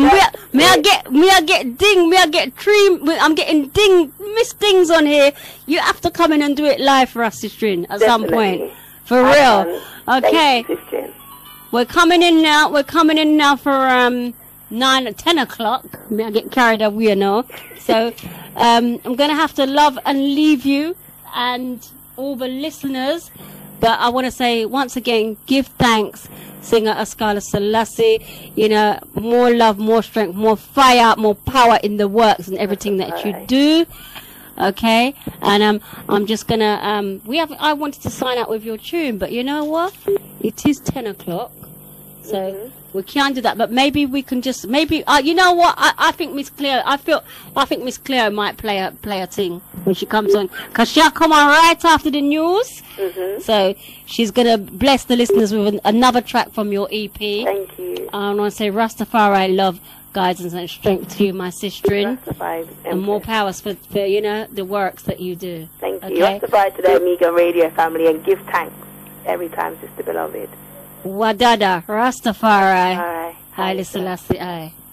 I'm getting miss dings on here. You have to come in and do it live for us, Sistrin, at some point. For real. Okay. Thank you, We're coming in now. We're coming in now for 10 o'clock. May I get carried away, you know. So I'm gonna have to love and leave you and all the listeners. But I want to say once again, give thanks, Singer Askala Selassie. You know, more love, more strength, more fire, more power in the works and everything that you do. Okay, and I'm just gonna I wanted to sign out with your tune, but you know what? It is 10 o'clock, so we can't do that. But maybe we can just you know what? I think Miss Cleo. I think Miss Cleo might play a thing when she comes on, cause she'll come on right after the news. So she's gonna bless the listeners with another track from your EP. Thank you. I want to say Rastafari love, guidance and strength to you, my sister, and more powers for you know the works that you do. Thank you. Rastafari to the Amiga Radio family and give thanks every time, Sister Beloved. Wadada Rastafari. Haile Selassie.